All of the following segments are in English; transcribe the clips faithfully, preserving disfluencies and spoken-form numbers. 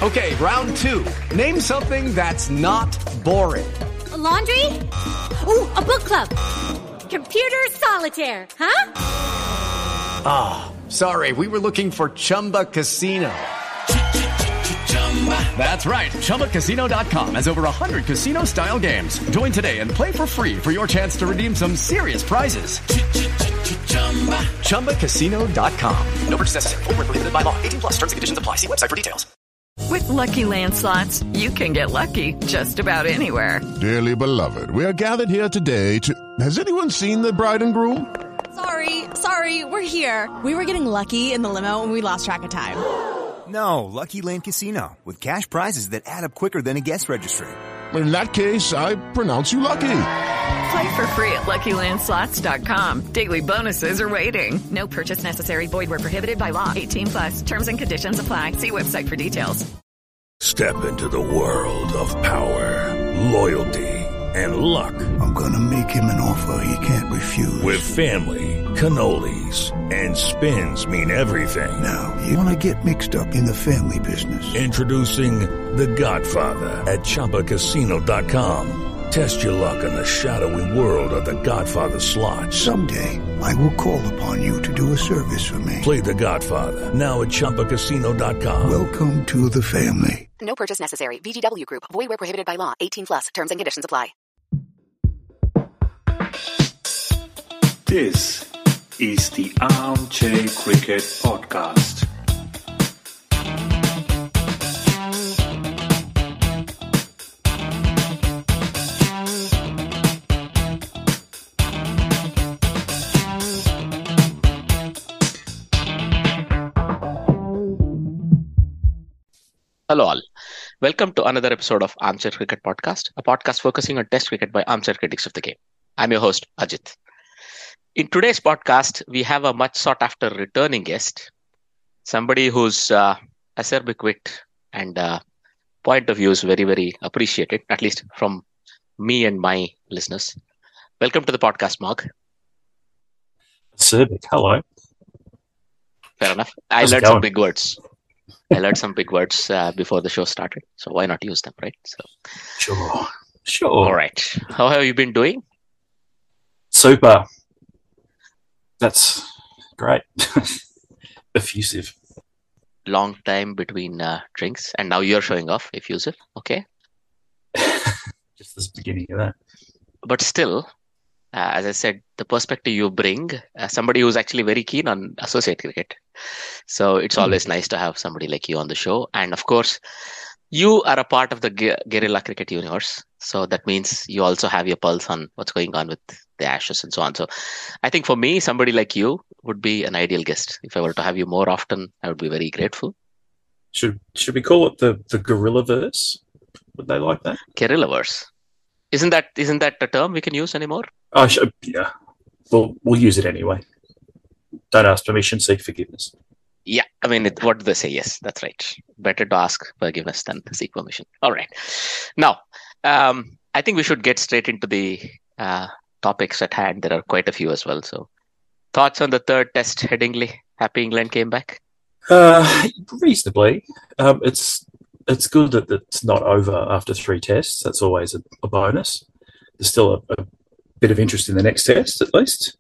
Okay, round two. Name something that's not boring. A laundry? Ooh, a book club. Computer solitaire, huh? Ah, oh, sorry. We were looking for Chumba Casino. That's right. Chumba Casino dot com has over one hundred casino-style games. Join today and play for free for your chance to redeem some serious prizes. Chumba Casino dot com. No purchase necessary. Void where prohibited by law. eighteen plus. Terms and conditions apply. See website for details. With Lucky Land Slots, you can get lucky just about anywhere. Dearly beloved, we are gathered here today to... Has anyone seen the bride and groom? Sorry, sorry, we're here. We were getting lucky in the limo and we lost track of time. No, Lucky Land Casino, with cash prizes that add up quicker than a guest registry. In that case, I pronounce you lucky. Play for free at Lucky Land Slots dot com. Daily bonuses are waiting. No purchase necessary. Void where prohibited by law. eighteen plus. Terms and conditions apply. See website for details. Step into the world of power, loyalty, and luck. I'm gonna make him an offer he can't refuse. With family, cannolis, and spins mean everything. Now, you wanna get mixed up in the family business. Introducing The Godfather at Chumba Casino dot com. Test your luck in the shadowy world of The Godfather slot. Someday, I will call upon you to do a service for me. Play The Godfather, now at Chumba Casino dot com. Welcome to the family. No purchase necessary. V G W Group. Void where prohibited by law. eighteen plus. Terms and conditions apply. This is the Armchair Cricket Podcast. Hello all. Welcome to another episode of Armchair Cricket Podcast, a podcast focusing on Test cricket by armchair critics of the game. I'm your host, Ajit. In today's podcast, we have a much sought after returning guest, somebody whose uh, acerbic wit and uh, point of view is very, very appreciated, at least from me and my listeners. Welcome to the podcast, Mark. Acerbic, hello. Fair enough. I How's learned some big words. I learned some big words uh, before the show started, so why not use them, right? So, Sure, sure. All right. How have you been doing? Super. That's great. Effusive. Long time between uh, drinks, and now you're showing off, effusive. Okay. Just the beginning of that. But still, uh, as I said, the perspective you bring, uh, somebody who's actually very keen on associate cricket. So it's mm-hmm. always nice to have somebody like you on the show. And of course, you are a part of the gu- guerrilla cricket universe. So that means you also have your pulse on what's going on with the Ashes and so on. So I think for me, somebody like you would be an ideal guest. If I were to have you more often, I would be very grateful. Should should we call it the, the Guerrillaverse? Would they like that? Guerrillaverse. Isn't that isn't that a term we can use anymore? Oh, should, yeah. We'll, we'll use it anyway. Don't ask permission, seek forgiveness. Yeah, I mean, it, what do they say? Yes, that's right. Better to ask forgiveness than to seek permission. All right. Now, um, I think we should get straight into the uh, topics at hand. There are quite a few as well. So, thoughts on the third test, Headingley? Happy England came back? Uh, reasonably. Um, it's it's good that it's not over after three tests. That's always a, a bonus. There's still a, a bit of interest in the next test, at least.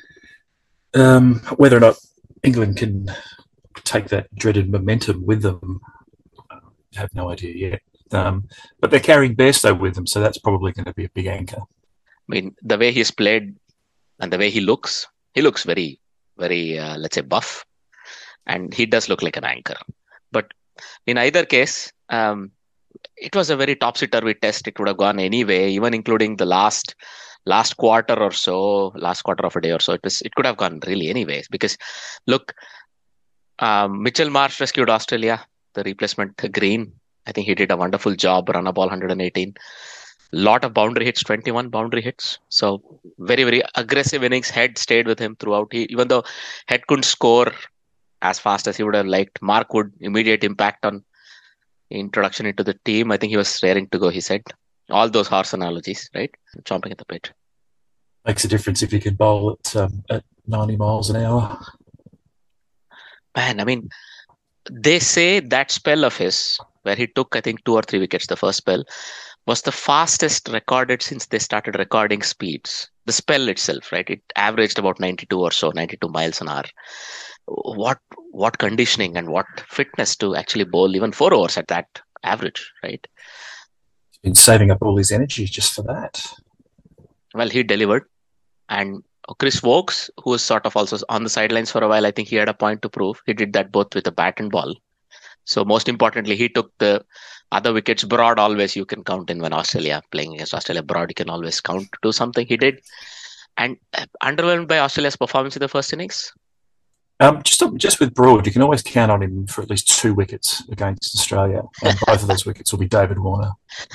Um, whether or not England can take that dreaded momentum with them, I have no idea yet. Um, but they're carrying Bairstow with them, so that's probably going to be a big anchor. I mean, the way he's played and the way he looks, he looks very, very, uh, let's say, buff. And he does look like an anchor. But in either case, um, it was a very topsy-turvy test. It would have gone anyway, even including the last last quarter or so, last quarter of a day or so. It was, it could have gone really anyways. Because, look, um, Mitchell Marsh rescued Australia, the replacement Green. I think he did a wonderful job, run a ball one hundred eighteen. Lot of boundary hits, twenty-one boundary hits. So very, very aggressive innings. Head stayed with him throughout. He, even though Head couldn't score as fast as he would have liked, Mark would immediate impact on introduction into the team. I think he was raring to go, he said. All those horse analogies, right? Chomping at the bit. Makes a difference if you can bowl at, um, at ninety miles an hour. Man, I mean, they say that spell of his, where he took, I think, two or three wickets the first spell, was the fastest recorded since they started recording speeds. The spell itself, right? It averaged about ninety-two or so, ninety-two miles an hour. What what conditioning and what fitness to actually bowl even four overs at that average, right? He's been saving up all his energy just for that. Well, he delivered. And Chris Wokes, who was sort of also on the sidelines for a while, I think he had a point to prove. He did that both with a bat and ball. So most importantly, he took the other wickets. Broad always you can count in when Australia, playing against Australia, Broad you can always count to do something. He did. And underwhelmed by Australia's performance in the first innings? Um, just just with Broad, you can always count on him for at least two wickets against Australia. And both of those wickets will be David Warner.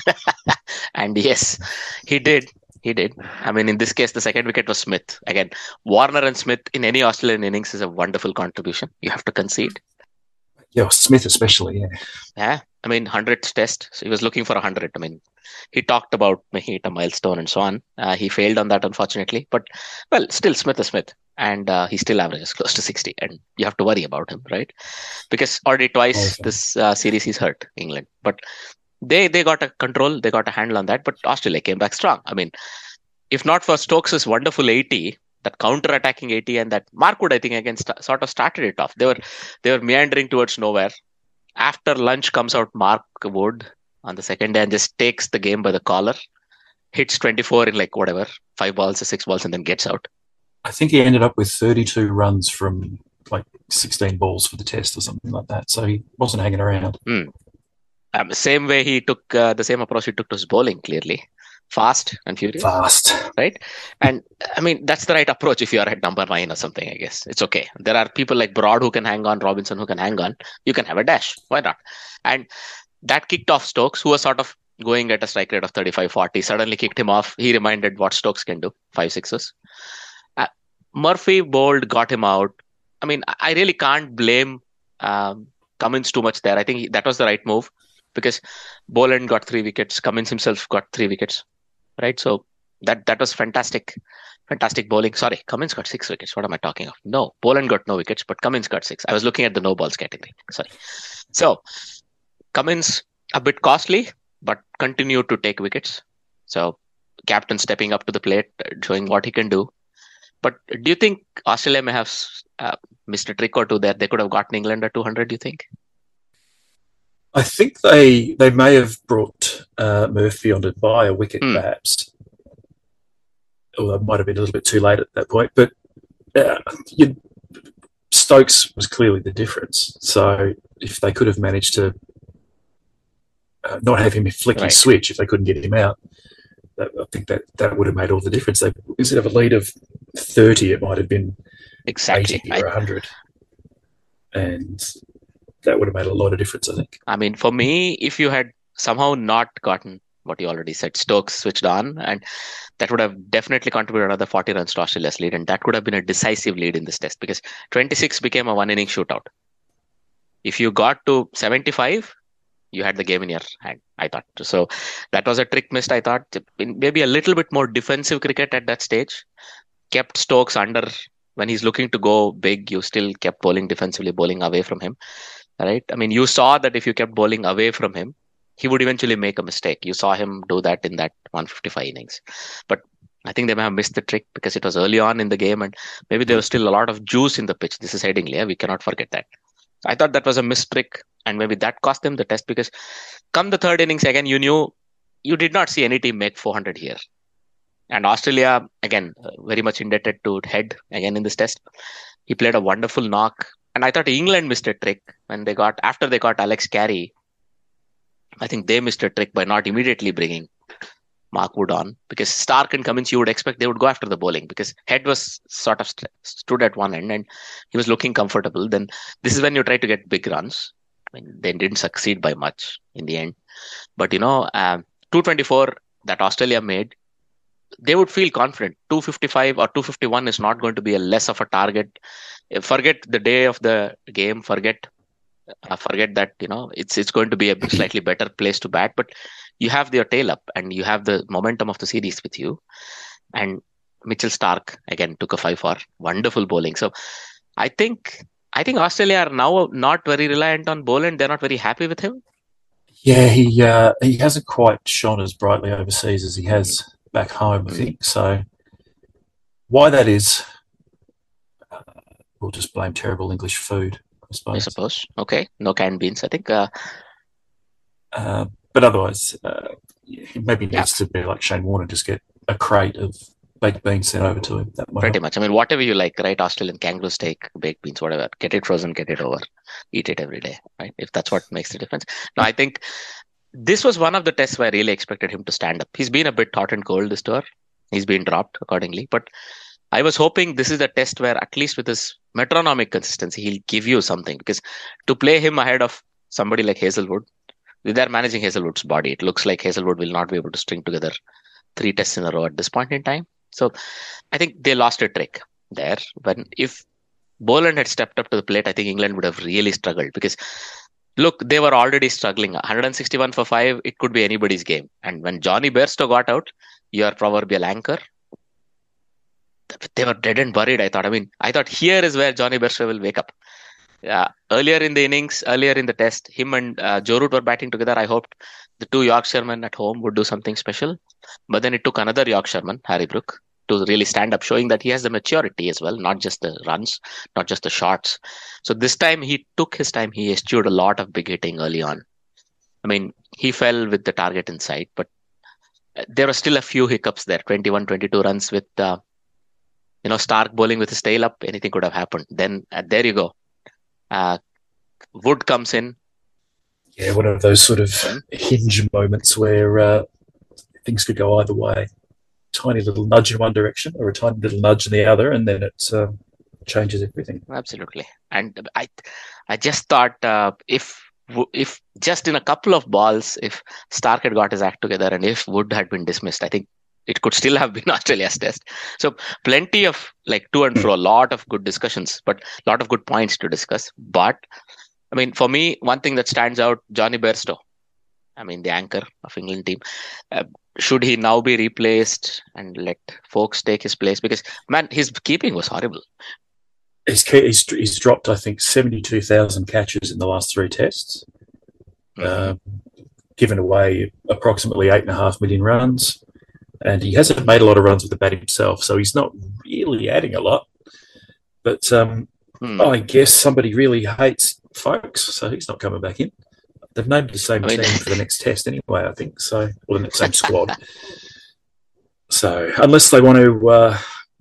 And yes, he did. He did. I mean, in this case, the second wicket was Smith. Again, Warner and Smith in any Australian innings is a wonderful contribution. You have to concede. Yeah, Smith especially, yeah. Yeah, I mean, hundredth test. So he was looking for a hundred. I mean, he talked about making it a milestone and so on. Uh, he failed on that, unfortunately. But, well, still Smith is Smith. And uh, he still averages close to sixty. And you have to worry about him, right? Because already twice okay. this uh, series he's hurt England. But they they got a control. They got a handle on that. But Australia came back strong. I mean, if not for Stokes' wonderful eighty, that counter-attacking eighty, and that Mark Wood, I think, again, st- sort of started it off. They were they were meandering towards nowhere. After lunch comes out Mark Wood on the second day and just takes the game by the collar, hits twenty-four in like whatever, five balls or six balls, and then gets out. I think he ended up with thirty-two runs from like sixteen balls for the test or something like that. So he wasn't hanging around. Mm. Um, same way he took, uh, the same approach he took to his bowling, clearly. Fast and furious. Fast. Right? And I mean, that's the right approach if you are at number nine or something, I guess. It's okay. There are people like Broad who can hang on, Robinson who can hang on. You can have a dash. Why not? And that kicked off Stokes, who was sort of going at a strike rate of thirty-five forty. Suddenly kicked him off. He reminded what Stokes can do. Five sixes. Uh, Murphy bowled, got him out. I mean, I really can't blame um, Cummins too much there. I think he, that was the right move because Boland got three wickets. Cummins himself got three wickets. Right, so that that was fantastic, fantastic bowling. Sorry, Cummins got six wickets. What am I talking of? No, Boland got no wickets, but Cummins got six. I was looking at the no balls category. Sorry. So Cummins a bit costly, but continued to take wickets. So captain stepping up to the plate, showing what he can do. But do you think Australia may have uh, missed a trick or two there? They could have gotten England at two hundred. Do you think? I think they they may have brought uh, Murphy on to buy a wicket, mm. perhaps. Although it might have been a little bit too late at that point. But uh, you, Stokes was clearly the difference. So if they could have managed to uh, not have him flick right. his switch, if they couldn't get him out, that, I think that, that would have made all the difference. They, instead of a lead of thirty, it might have been exactly eighty or one hundred. And that would have made a lot of difference, I think. I mean, for me, if you had somehow not gotten what you already said, Stokes switched on, and that would have definitely contributed another forty runs to Australia's lead, and that could have been a decisive lead in this test because twenty-six became a one-inning shootout. If you got to seventy-five, you had the game in your hand, I thought. So that was a trick missed, I thought. Maybe a little bit more defensive cricket at that stage. Kept Stokes under. When he's looking to go big, you still kept bowling defensively, bowling away from him. Right? I mean, you saw that if you kept bowling away from him, he would eventually make a mistake. You saw him do that in that one fifty-five innings. But I think they may have missed the trick because it was early on in the game and maybe there was still a lot of juice in the pitch. This is Headingley. Yeah? We cannot forget that. I thought that was a missed trick and maybe that cost them the test because come the third innings again, you knew you did not see any team make four hundred here. And Australia, again, very much indebted to Head again in this test. He played a wonderful knock. And I thought England missed a trick when they got, after they got Alex Carey, I think they missed a trick by not immediately bringing Mark Wood on because Stark and Cummins, you would expect they would go after the bowling because Head was sort of st- stood at one end and he was looking comfortable. Then this is when you try to get big runs. I mean, they didn't succeed by much in the end. But, you know, um, two twenty-four that Australia made, they would feel confident. two fifty-five or two fifty-one is not going to be a less of a target. Forget the day of the game. Forget uh, forget that, you know, it's it's going to be a slightly better place to bat. But you have your tail up and you have the momentum of the series with you. And Mitchell Stark, again, took a five for wonderful bowling. So I think I think Australia are now not very reliant on Boland. They're not very happy with him. Yeah, he uh, he hasn't quite shone as brightly overseas as he has back home, I think. So why that is, uh, we'll just blame terrible English food, I suppose. I suppose. Okay. No canned beans, I think. Uh, uh, but otherwise, uh, he maybe needs yeah. to be like Shane Warne, just get a crate of baked beans sent over to him. That Pretty much. I mean, whatever you like, right? Australian kangaroo steak, baked beans, whatever. Get it frozen, get it over. Eat it every day, right? If that's what makes the difference. Now, I think this was one of the tests where I really expected him to stand up. He's been a bit hot and cold this tour. He's been dropped accordingly. But I was hoping this is a test where at least with his metronomic consistency, he'll give you something. Because to play him ahead of somebody like Hazelwood, they're managing Hazelwood's body. It looks like Hazelwood will not be able to string together three tests in a row at this point in time. So I think they lost a trick there. When if Boland had stepped up to the plate, I think England would have really struggled because look, they were already struggling. one sixty-one for five, it could be anybody's game. And when Johnny Bairstow got out, your proverbial anchor, they were dead and buried, I thought. I mean, I thought here is where Johnny Bairstow will wake up. Uh, earlier in the innings, earlier in the test, him and uh, Joe Root were batting together. I hoped the two Yorkshiremen at home would do something special. But then it took another Yorkshireman, Harry Brook, to really stand up, showing that he has the maturity as well, not just the runs, not just the shots. So this time he took his time. He eschewed a lot of big hitting early on. I mean, he fell with the target in sight, but there were still a few hiccups there. twenty-one, twenty-two runs with, uh, you know, Stark bowling with his tail up. Anything could have happened. Then uh, there you go. Uh, Wood comes in. Yeah, one of those sort of hinge moments where uh, things could go either way. Tiny little nudge in one direction or a tiny little nudge in the other, and then it uh, changes everything. Absolutely. And I I just thought uh, if if just in a couple of balls, if Stark had got his act together and if Wood had been dismissed, I think it could still have been Australia's test. So plenty of like to and fro, a lot of good discussions, but a lot of good points to discuss. But I mean, for me, one thing that stands out, Johnny Bairstow. I mean, the anchor of England team. Uh, should he now be replaced and let folks take his place? Because, man, his keeping was horrible. He's, he's, he's dropped, I think, seventy-two thousand catches in the last three tests. Mm-hmm. Uh, given away approximately eight point five million runs. And he hasn't made a lot of runs with the bat himself, so he's not really adding a lot. But um, hmm. I guess somebody really hates Folks, so he's not coming back in. They've named the same I mean, team for the next test anyway, I think. So, or the same squad. So, unless they want to, uh,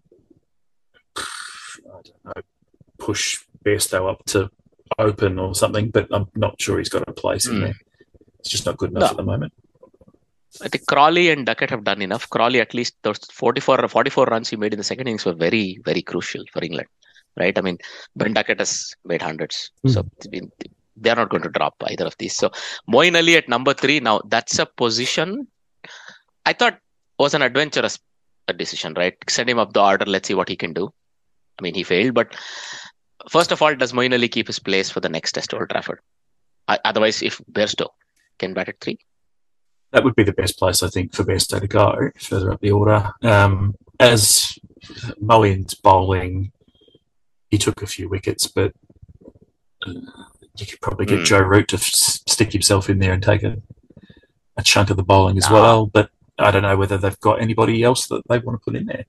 I don't know, push Bairstow up to open or something, but I'm not sure he's got a place mm. in there. It's just not good enough no. at the moment. I think Crawley and Duckett have done enough. Crawley, at least those forty-four, forty-four runs he made in the second innings were very, very crucial for England. Right? I mean, Ben Duckett has made hundreds. Mm. So they're not going to drop either of these. So Moeen Ali at number three. Now, that's a position I thought was an adventurous decision, right? Send him up the order. Let's see what he can do. I mean, he failed. But first of all, does Moeen Ali keep his place for the next test Old Trafford? Otherwise, if Bairstow can bat at three? That would be the best place, I think, for Bairstow to go, further up the order. Um, as Moeen's bowling, he took a few wickets, but uh, you could probably get mm. Joe Root to f- stick himself in there and take a, a chunk of the bowling as nah. well. But I don't know whether they've got anybody else that they want to put in there.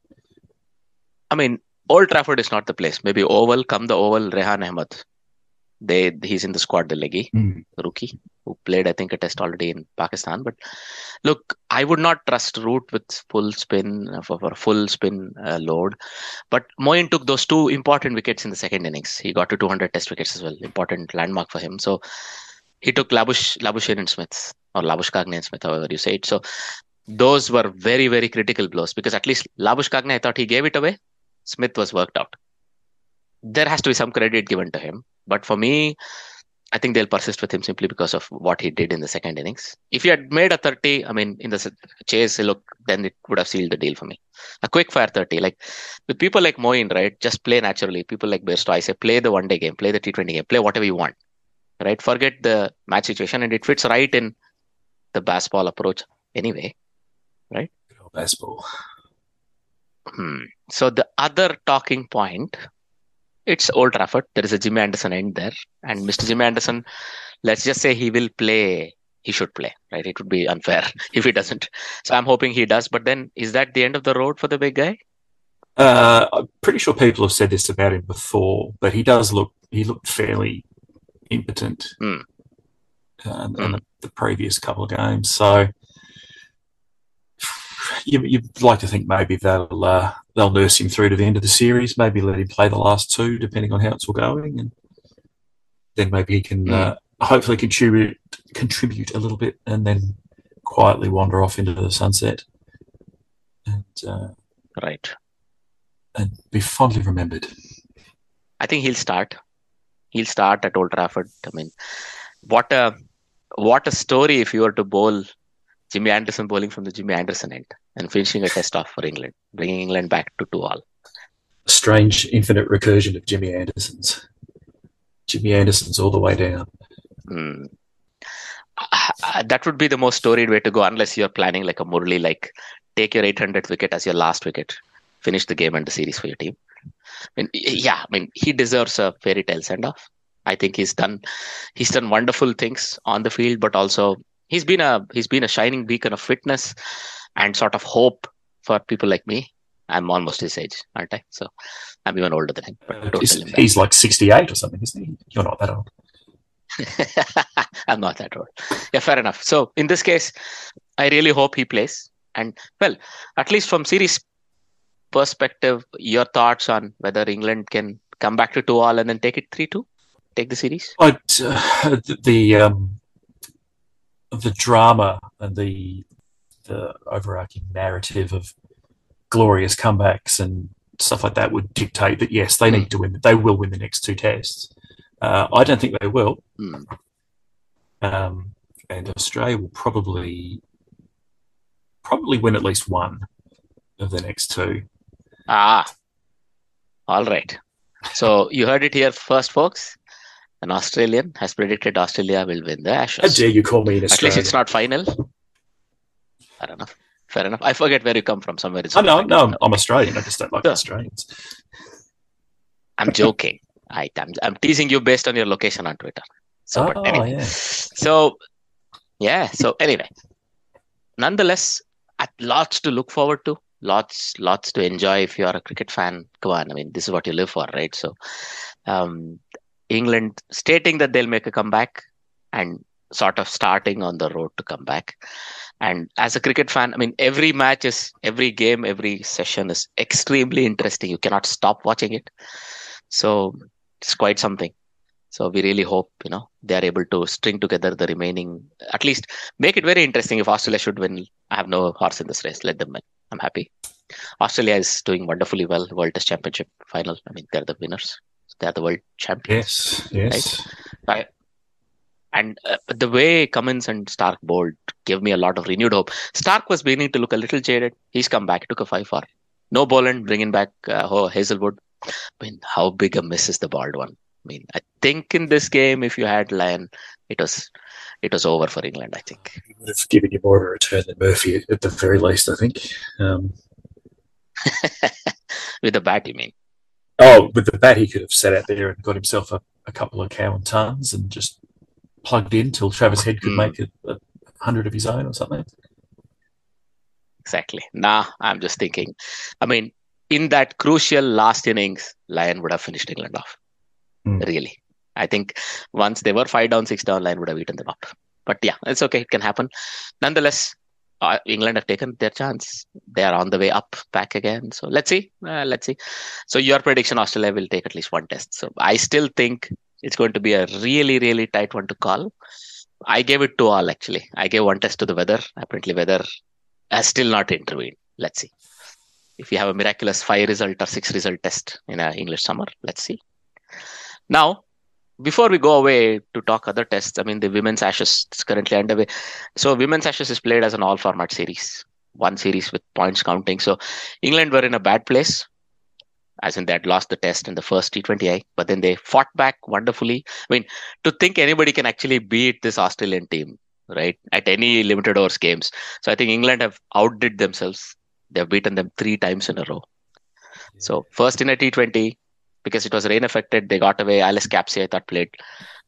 I mean, Old Trafford is not the place. Maybe Oval, come the Oval, Rehan Ahmed. They He's in the squad, the leggy, mm. rookie, who played, I think, a test already in Pakistan. But look, I would not trust Root with full spin, uh, for, for a full spin uh, load. But Moeen took those two important wickets in the second innings. He got to two hundred test wickets as well. Important landmark for him. So he took Labush, Labuschagne and Smith, or Labuschagne and Smith, however you say it. So those were very, very critical blows because at least Labuschagne, I thought he gave it away. Smith was worked out. There has to be some credit given to him. But for me, I think they'll persist with him simply because of what he did in the second innings. If he had made a thirty, I mean, in the chase, look, then it would have sealed the deal for me. A quick fire thirty. Like with people like Moeen, right? Just play naturally. People like Bairstow, I say, play the one-day game, play the T twenty game, play whatever you want, right? Forget the match situation, and it fits right in the baseball approach anyway, right? Good old baseball. Hmm. So the other talking point, it's Old Trafford. There is a Jimmy Anderson end there. And Mister Jimmy Anderson, let's just say he will play he should play, right? It would be unfair if he doesn't. So I'm hoping he does. But then, is that the end of the road for the big guy? Uh, I'm pretty sure people have said this about him before, but he does look, he looked fairly impotent mm. uh, in mm. the, the previous couple of games. So you, you'd like to think maybe they'll uh, they'll nurse him through to the end of the series, maybe let him play the last two, depending on how it's all going, and then maybe he can mm. uh, hopefully contribute contribute a little bit, and then quietly wander off into the sunset, and uh, right, and be fondly remembered. I think he'll start. He'll start at Old Trafford. I mean, what a what a story if you were to bowl Jimmy Anderson bowling from the Jimmy Anderson end and finishing a test off for England, bringing England back to two all. Strange infinite recursion of Jimmy Andersons. Jimmy Anderson's all the way down. Mm. Uh, that would be the most storied way to go, unless you're planning like a Murli, like take your eight hundredth wicket as your last wicket, finish the game and the series for your team. I mean, yeah, I mean, he deserves a fairy tale send off. I think he's done, he's done wonderful things on the field, but also he's been a he's been a shining beacon of fitness and sort of hope for people like me. I'm almost his age, aren't I? So I'm even older than him. But he's he's like sixty-eight or something, isn't he? You're not that old. I'm not that old. Yeah, fair enough. So in this case, I really hope he plays. And well, at least from series perspective, your thoughts on whether England can come back to two all and then take it three two, take the series? I'd, uh, the um, the drama and the the overarching narrative of glorious comebacks and stuff like that would dictate that yes, they need mm. to win. They will win the next two tests. Uh, I don't think they will. Mm. Um, and Australia will probably probably win at least one of the next two. Ah, all right. So you heard it here first, folks. An Australian has predicted Australia will win the Ashes. How dare you call me an Australian? At least it's not final. Fair enough. Fair enough. I forget where you come from. Somewhere. Oh, no, no, I'm, I'm Australian. I just don't like sure. Australians. I'm joking. I, I'm, I'm teasing you based on your location on Twitter. So, oh, but anyway. yeah. So, yeah. So anyway, nonetheless, lots to look forward to. Lots, lots to enjoy if you are a cricket fan. Come on, I mean, this is what you live for, right? So, um, England stating that they'll make a comeback and sort of starting on the road to come back. And as a cricket fan, I mean, every match is, every game, every session is extremely interesting. You cannot stop watching it. So it's quite something. So we really hope, you know, they are able to string together the remaining, at least make it very interesting. If Australia should win, I have no horse in this race. Let them win. I'm happy. Australia is doing wonderfully well. World Test Championship final. I mean, they're the winners. They're the world champions. Yes, yes. Right? And uh, the way Cummins and Stark bowled gave me a lot of renewed hope. Stark was beginning to look a little jaded. He's come back. He took a five for. No Boland, bringing back uh, Hazelwood. I mean, how big a miss is the bald one? I mean, I think in this game, if you had Lyon, it was it was over for England, I think. He would have given you more of a return than Murphy at the very least, I think. Um... With the bat, you mean? Oh, with the bat, he could have sat out there and got himself a, a couple of Cowan tons and just plugged in till Travis Head could mm. make a, a hundred of his own or something. Exactly. Nah, I'm just thinking. I mean, in that crucial last innings, Lyon would have finished England off. Mm. Really. I think once they were five down, six down, Lyon would have eaten them up. But yeah, it's okay. It can happen. Nonetheless, uh, England have taken their chance. They are on the way up, back again. So let's see. Uh, let's see. So your prediction, Australia will take at least one test. So I still think it's going to be a really, really tight one to call. I gave it to all, actually. I gave one test to the weather. Apparently, weather has still not intervened. Let's see. If you have a miraculous five result or six result test in an English summer, let's see. Now, before we go away to talk other tests, I mean, the Women's Ashes is currently underway. So, Women's Ashes is played as an all-format series. One series with points counting. So, England were in a bad place. As in, they had lost the test in the first T twenty I, but then they fought back wonderfully. I mean, to think anybody can actually beat this Australian team, right, at any limited overs games. So I think England have outdid themselves. They've beaten them three times in a row. So first in a T twenty, because it was rain affected, they got away. Alice Capsey, I thought, played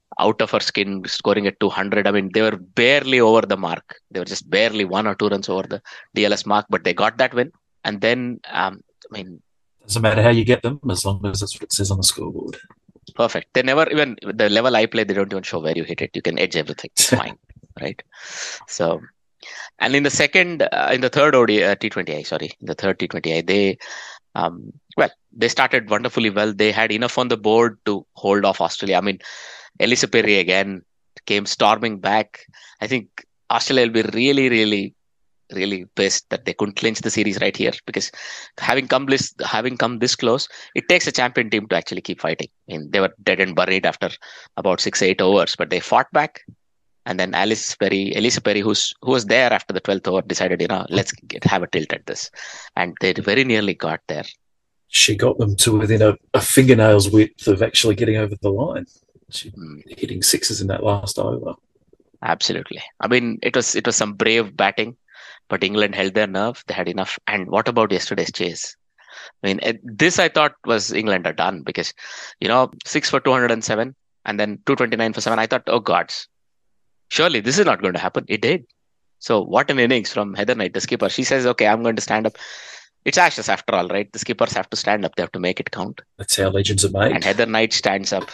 out of her skin, scoring at two hundred. I mean, they were barely over the mark. They were just barely one or two runs over the D L S mark, but they got that win. And then, um, I mean, doesn't matter how you get them, as long as that's what it says on the scoreboard. Perfect. They never even, the level I play, they don't even show where you hit it. You can edge everything. It's fine, right? So, and in the second, uh, in the third O D I, uh, T twenty I, sorry, the third T twenty I, they, um, well, they started wonderfully well. They had enough on the board to hold off Australia. I mean, Elisa Perry again came storming back. I think Australia will be really, really, really pissed that they couldn't clinch the series right here, because having come this, having come this close, it takes a champion team to actually keep fighting. I mean, they were dead and buried after about six, eight overs, but they fought back. And then Alice Perry, Elisa Perry, who's who was there after the twelfth over, decided, you know, let's get, have a tilt at this, and they very nearly got there. She got them to within a, a fingernail's width of actually getting over the line. She mm. hitting sixes in that last over. Absolutely. I mean, it was it was some brave batting, but England held their nerve. They had enough. And what about yesterday's chase? I mean, it, this I thought was England are done, because, you know, six for two hundred seven and then two twenty-nine for seven. I thought, oh gods, surely this is not going to happen. It did. So what an innings from Heather Knight, the skipper. She says, okay, I'm going to stand up. It's Ashes after all, right? The skippers have to stand up. They have to make it count. That's how legends are made. And Heather Knight stands up.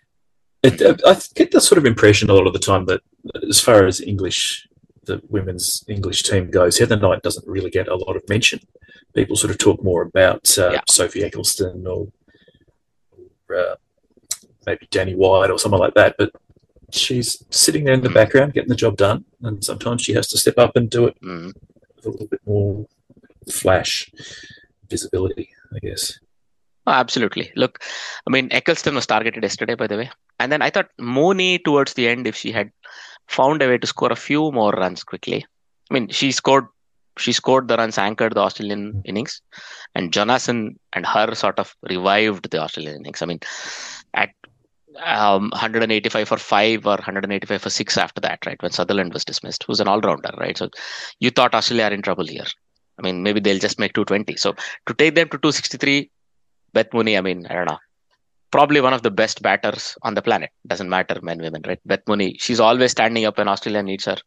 It, I get the sort of impression a lot of the time that as far as English, the women's English team goes, Heather Knight doesn't really get a lot of mention. People sort of talk more about uh, yeah. Sophie Eccleston or, or uh, maybe Danny White or someone like that, but she's sitting there in the mm. background getting the job done, and sometimes she has to step up and do it mm. with a little bit more flash visibility, I guess. Oh, absolutely. Look, I mean, Eccleston was targeted yesterday, by the way. And then I thought Mooney, towards the end, if she had found a way to score a few more runs quickly. I mean, she scored she scored the runs, anchored the Australian mm. innings. And Jonathan and her sort of revived the Australian innings. I mean, at um, one eighty-five for five or one eighty-five for six after that, right, when Sutherland was dismissed, who's an all-rounder, right? So you thought Australia are in trouble here. I mean, maybe they'll just make two twenty. So to take them to two sixty-three, Beth Mooney, I mean, I don't know. Probably one of the best batters on the planet. Doesn't matter, men, women, right? Beth Mooney, she's always standing up when Australia needs her.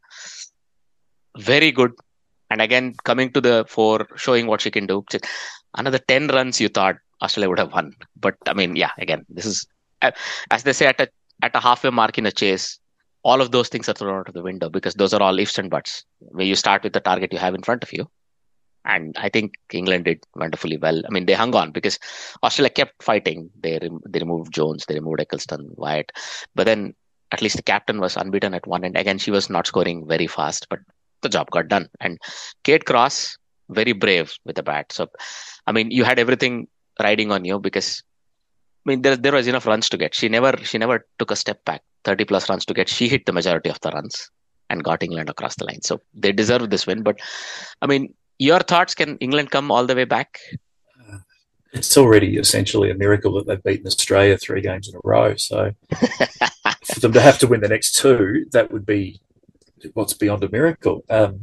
Very good. And again, coming to the fore, showing what she can do. Another ten runs you thought Australia would have won. But, I mean, yeah, again, this is, as they say, at a, at a halfway mark in a chase, all of those things are thrown out of the window, because those are all ifs and buts. Where you start with the target you have in front of you. And I think England did wonderfully well. I mean, they hung on because Australia kept fighting. They rem- they removed Jones, they removed Eccleston, Wyatt. But then at least the captain was unbeaten at one end. Again, she was not scoring very fast, but the job got done. And Kate Cross, very brave with the bat. So, I mean, you had everything riding on you, because, I mean, there, there was enough runs to get. She never she never took a step back. thirty plus runs to get. She hit the majority of the runs and got England across the line. So they deserve this win. But, I mean, your thoughts, can England come all the way back? Uh, it's already essentially a miracle that they've beaten Australia three games in a row. So for them to have to win the next two, that would be what's beyond a miracle. Um,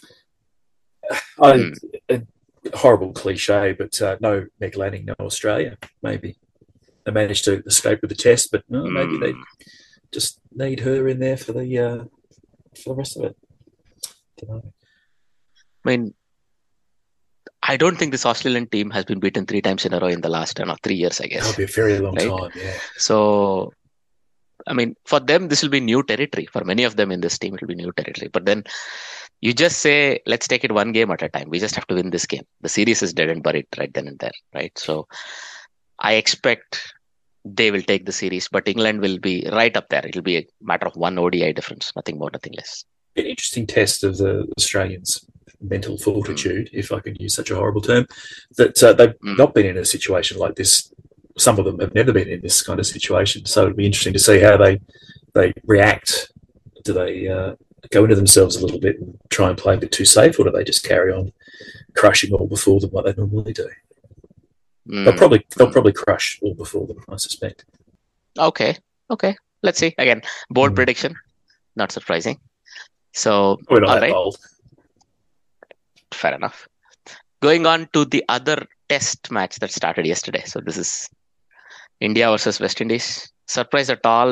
I, mm. a horrible cliche, but uh, no Meg Lanning, no Australia, maybe. They managed to escape with the test, but no, maybe mm. they just need her in there for the, uh, for the rest of it. Don't know. I mean, I don't think this Australian team has been beaten three times in a row in the last know, three years, I guess. That'll be a very long right? time, yeah. So, I mean, for them, this will be new territory. For many of them in this team, it will be new territory. But then you just say, let's take it one game at a time. We just have to win this game. The series is dead and buried right then and there, right? So I expect they will take the series, but England will be right up there. It will be a matter of one O D I difference, nothing more, nothing less. An interesting test of the Australians' mental fortitude, mm. if I can use such a horrible term, that uh, they've mm. not been in a situation like this. Some of them have never been in this kind of situation. So it'll be interesting to see how they they react. Do they uh, go into themselves a little bit and try and play a bit too safe, or do they just carry on crushing all before them like they normally do? Mm. They'll probably they'll probably crush all before them, I suspect. Okay, okay. Let's see. Again, bold mm. prediction. Not surprising. So, We're not all that right. bold. Fair enough. Going on to the other test match that started yesterday. So this is India versus West Indies. Surprised at all that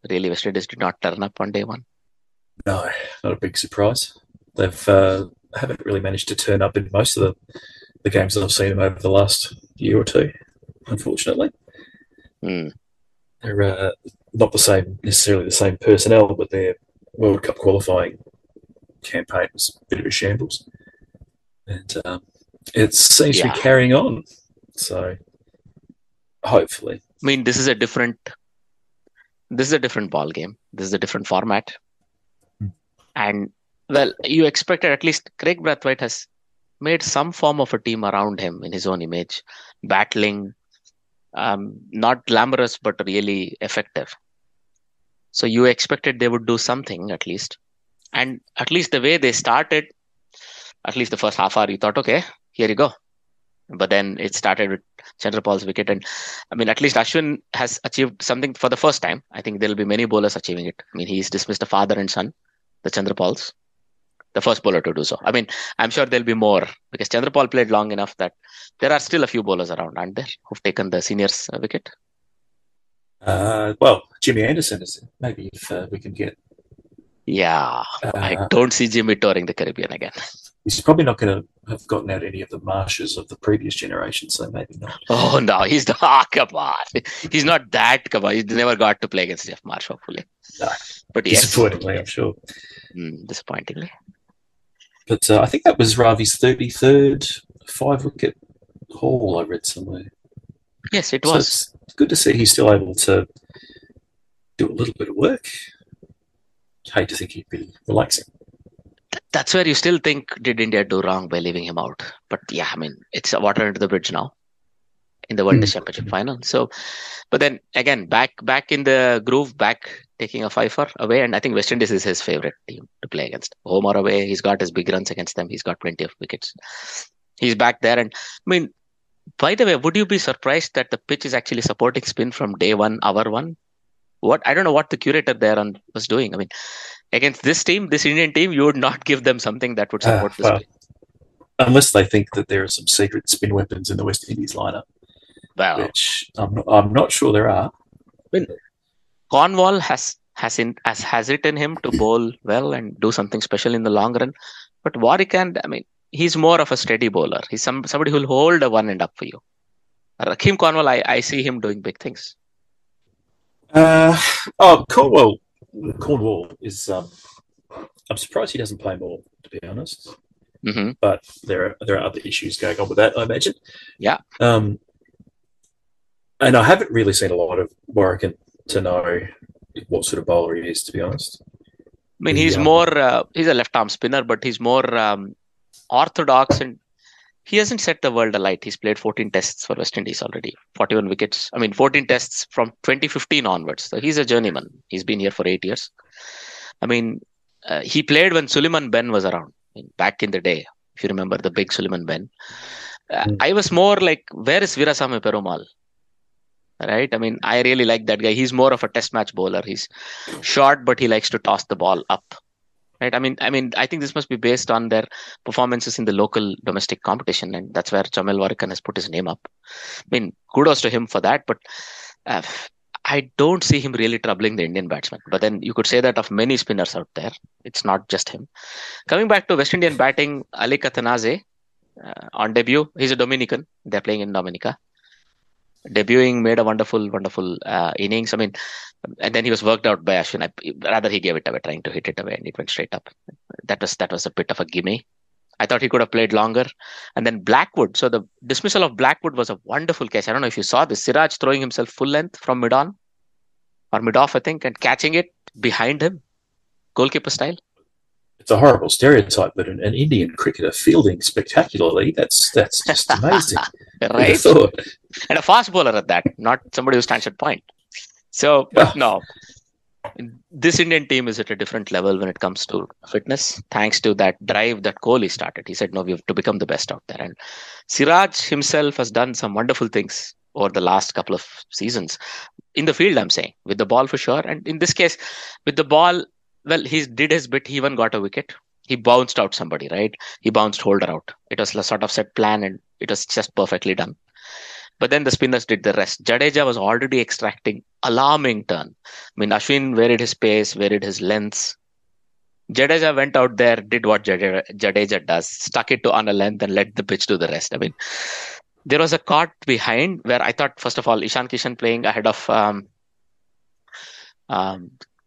really West Indies did not turn up on day one? No, not a big surprise. They've uh, haven't really managed to turn up in most of the, the games that I've seen them over the last year or two, unfortunately. Mm. They're uh, not the same, necessarily the same personnel, but their World Cup qualifying campaign was a bit of a shambles. And um, it seems yeah. to be carrying on. So, hopefully. I mean, this is a different... This is a different ball game. This is a different format. Hmm. And, well, you expected at least Craig Brathwaite has made some form of a team around him in his own image, battling, um, not glamorous, but really effective. So you expected they would do something at least. And at least the way they started, at least the first half hour, you thought, okay, here you go. But then it started with Chandrapal's wicket. And I mean, at least Ashwin has achieved something for the first time. I think there will be many bowlers achieving it. I mean, he's dismissed a father and son, the Chandrapals, the first bowler to do so. I mean, I'm sure there'll be more because Chandrapal played long enough that there are still a few bowlers around, aren't there, who've taken the seniors uh, wicket? Uh, well, Jimmy Anderson is maybe if uh, we can get. Yeah, uh, I don't see Jimmy touring the Caribbean again. He's probably not going to have gotten out any of the marshes of the previous generation, so maybe not. Oh, no, he's the... Ah, come on. He's not that... Come on, he's never got to play against Jeff Marsh, hopefully. No, but yes. Disappointingly, I'm sure. Mm, disappointingly. But uh, I think that was Ravi's thirty-third five-wicket haul I read somewhere. Yes, it so was. It's good to see he's still able to do a little bit of work. Hate to think he'd be relaxing. That's where you still think, did India do wrong by leaving him out? But yeah, I mean, it's water under the bridge now in the World Test mm. Championship final. So, but then again, back back in the groove, back taking a fifer away. And I think West Indies is his favorite team to play against. Home or away, he's got his big runs against them. He's got plenty of wickets. He's back there. And I mean, by the way, would you be surprised that the pitch is actually supporting spin from day one, hour one? What I don't know what the curator there on, was doing. I mean, against this team, this Indian team, you would not give them something that would support uh, well, the spin. Unless they think that there are some secret spin weapons in the West Indies lineup, well, which I'm not, I'm not sure there are. I mean, Cornwall has has in has has it in him to bowl well and do something special in the long run, but Warwick, and I mean, he's more of a steady bowler. He's some somebody who'll hold a one end up for you. Rakeem Cornwall, I, I see him doing big things. Uh, oh, Cornwall. Cornwall is. Um, I'm surprised he doesn't play more, to be honest. Mm-hmm. But there are there are other issues going on with that, I imagine. Yeah. Um, and I haven't really seen a lot of Warwick to know what sort of bowler he is, to be honest. I mean, he's um, more. Uh, he's a left arm spinner, but he's more um, orthodox, and he hasn't set the world alight. He's played fourteen tests for West Indies already, forty-one wickets. I mean, fourteen tests from twenty fifteen onwards. So he's a journeyman. He's been here for eight years. I mean, uh, he played when Suleiman Ben was around, I mean, back in the day, if you remember the big Suleiman Ben. Uh, mm. I was more like, where is Veerasamy Perumal? Right? I mean, I really like that guy. He's more of a test match bowler. He's short, but he likes to toss the ball up. Right. I mean, I mean, I think this must be based on their performances in the local domestic competition, and that's where Jamil Warrikan has put his name up. I mean, kudos to him for that, but uh, I don't see him really troubling the Indian batsmen. But then you could say that of many spinners out there. It's not just him. Coming back to West Indian batting, Ali Katanase uh, on debut, he's a Dominican. They're playing in Dominica. Debuting, made a wonderful, wonderful uh, innings. I mean, and then he was worked out by Ashwin. I, rather, he gave it away, trying to hit it away, and it went straight up. That was that was a bit of a gimme. I thought he could have played longer. And then Blackwood. So the dismissal of Blackwood was a wonderful catch. I don't know if you saw this. Siraj throwing himself full length from mid-on, or mid-off, I think, and catching it behind him, goalkeeper style. It's a horrible stereotype, but an, an Indian cricketer fielding spectacularly, that's that's just amazing. Right? And a fast bowler at that, not somebody who stands at point. So, but no. This Indian team is at a different level when it comes to fitness, thanks to that drive that Kohli started. He said, no, we have to become the best out there. And Siraj himself has done some wonderful things over the last couple of seasons. In the field, I'm saying, with the ball for sure. And in this case, with the ball, well, he did his bit. He even got a wicket. He bounced out somebody, right? He bounced Holder out. It was a sort of set plan and it was just perfectly done. But then the spinners did the rest. Jadeja was already extracting alarming turn. I mean, Ashwin varied his pace, varied his lengths. Jadeja went out there, did what Jadeja, Jadeja does, stuck it to on a length and let the pitch do the rest. I mean, there was a caught behind where I thought, first of all, Ishan Kishan playing ahead of um, um,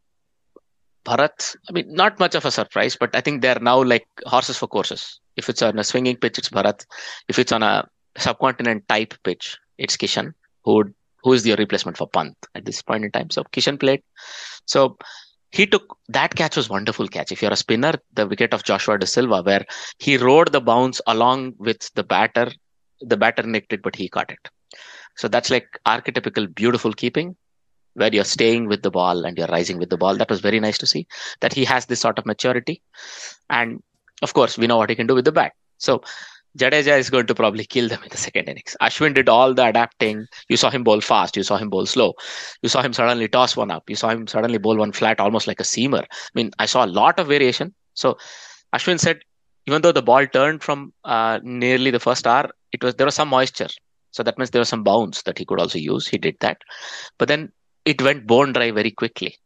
Bharat. I mean, not much of a surprise, but I think they're now like horses for courses. If it's on a swinging pitch, it's Bharat. If it's on a subcontinent type pitch, it's Kishan, who would, who is the replacement for Pant at this point in time. So Kishan played. So he took, that catch was wonderful catch. If you're a spinner, the wicket of Joshua De Silva, where he rode the bounce along with the batter. The batter nicked it, but he caught it. So that's like archetypical beautiful keeping, where you're staying with the ball and you're rising with the ball. That was very nice to see, that he has this sort of maturity. And of course, we know what he can do with the bat. So Jadeja is going to probably kill them in the second innings. Ashwin did all the adapting. You saw him bowl fast. You saw him bowl slow. You saw him suddenly toss one up. You saw him suddenly bowl one flat, almost like a seamer. I mean, I saw a lot of variation. So Ashwin said, even though the ball turned from uh, nearly the first hour, it was there was some moisture. So that means there was some bounce that he could also use. He did that. But then it went bone dry very quickly.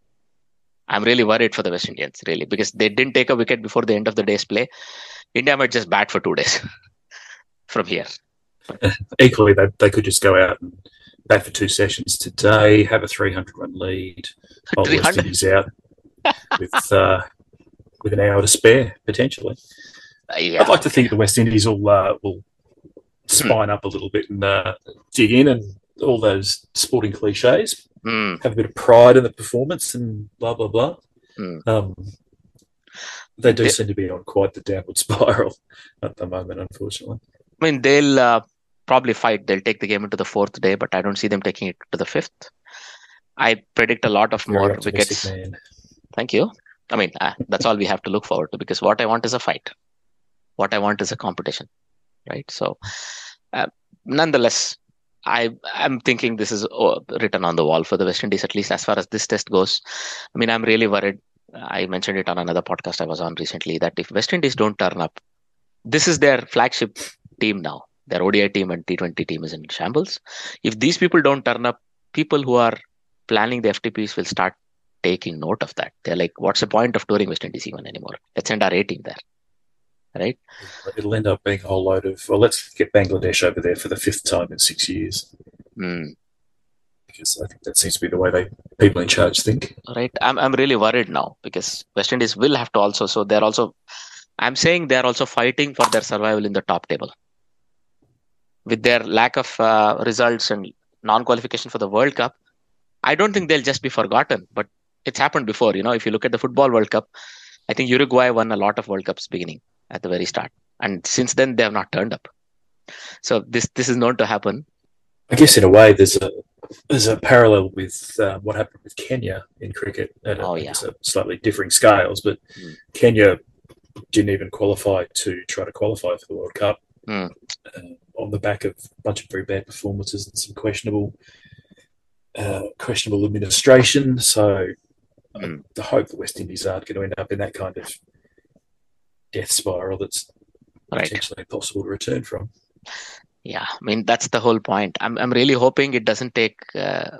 I'm really worried for the West Indians, really, because they didn't take a wicket before the end of the day's play. India might just bat for two days from here. Equally, they, they could just go out and bat for two sessions today, have a three hundred run lead, hold West Indies out with, uh, with an hour to spare, potentially. Uh, yeah. I'd like to think the West Indies will, uh, will spine hmm. up a little bit and uh, dig in and all those sporting cliches. Mm. Have a bit of pride in the performance and blah, blah, blah. Mm. Um, they do they, seem to be on quite the downward spiral at the moment, unfortunately. I mean, they'll uh, probably fight. They'll take the game into the fourth day, but I don't see them taking it to the fifth. I predict a lot of Very more wickets. Man. Thank you. I mean, uh, that's all we have to look forward to, because what I want is a fight. What I want is a competition, right? So, uh, nonetheless, I am thinking this is oh, written on the wall for the West Indies, at least as far as this test goes. I mean, I'm really worried. I mentioned it on another podcast I was on recently, that if West Indies don't turn up, this is their flagship team now. Their O D I team and T twenty team is in shambles. If these people don't turn up, people who are planning the F T Ps will start taking note of that. They're like, what's the point of touring West Indies even anymore? Let's send our A team there. Right? It'll end up being a whole load of, well, let's get Bangladesh over there for the fifth time in six years. Mm. Because I think that seems to be the way they people in charge think. Right. I'm I'm really worried now, because West Indies will have to also, so they're also, I'm saying they're also fighting for their survival in the top table. With their lack of uh, results and non-qualification for the World Cup, I don't think they'll just be forgotten, but it's happened before. You know, if you look at the Football World Cup, I think Uruguay won a lot of World Cups beginning at the very start. And since then, they have not turned up. So this this is known to happen. I guess in a way, there's a there's a parallel with uh, what happened with Kenya in cricket at oh, a, yeah. a slightly differing scales. But mm. Kenya didn't even qualify to try to qualify for the World Cup mm. uh, on the back of a bunch of very bad performances and some questionable uh, questionable administration. So mm. I hope the West Indies aren't going to end up in that kind of death spiral that's right. potentially possible to return from. Yeah, I mean, that's the whole point. I'm I'm really hoping it doesn't take uh,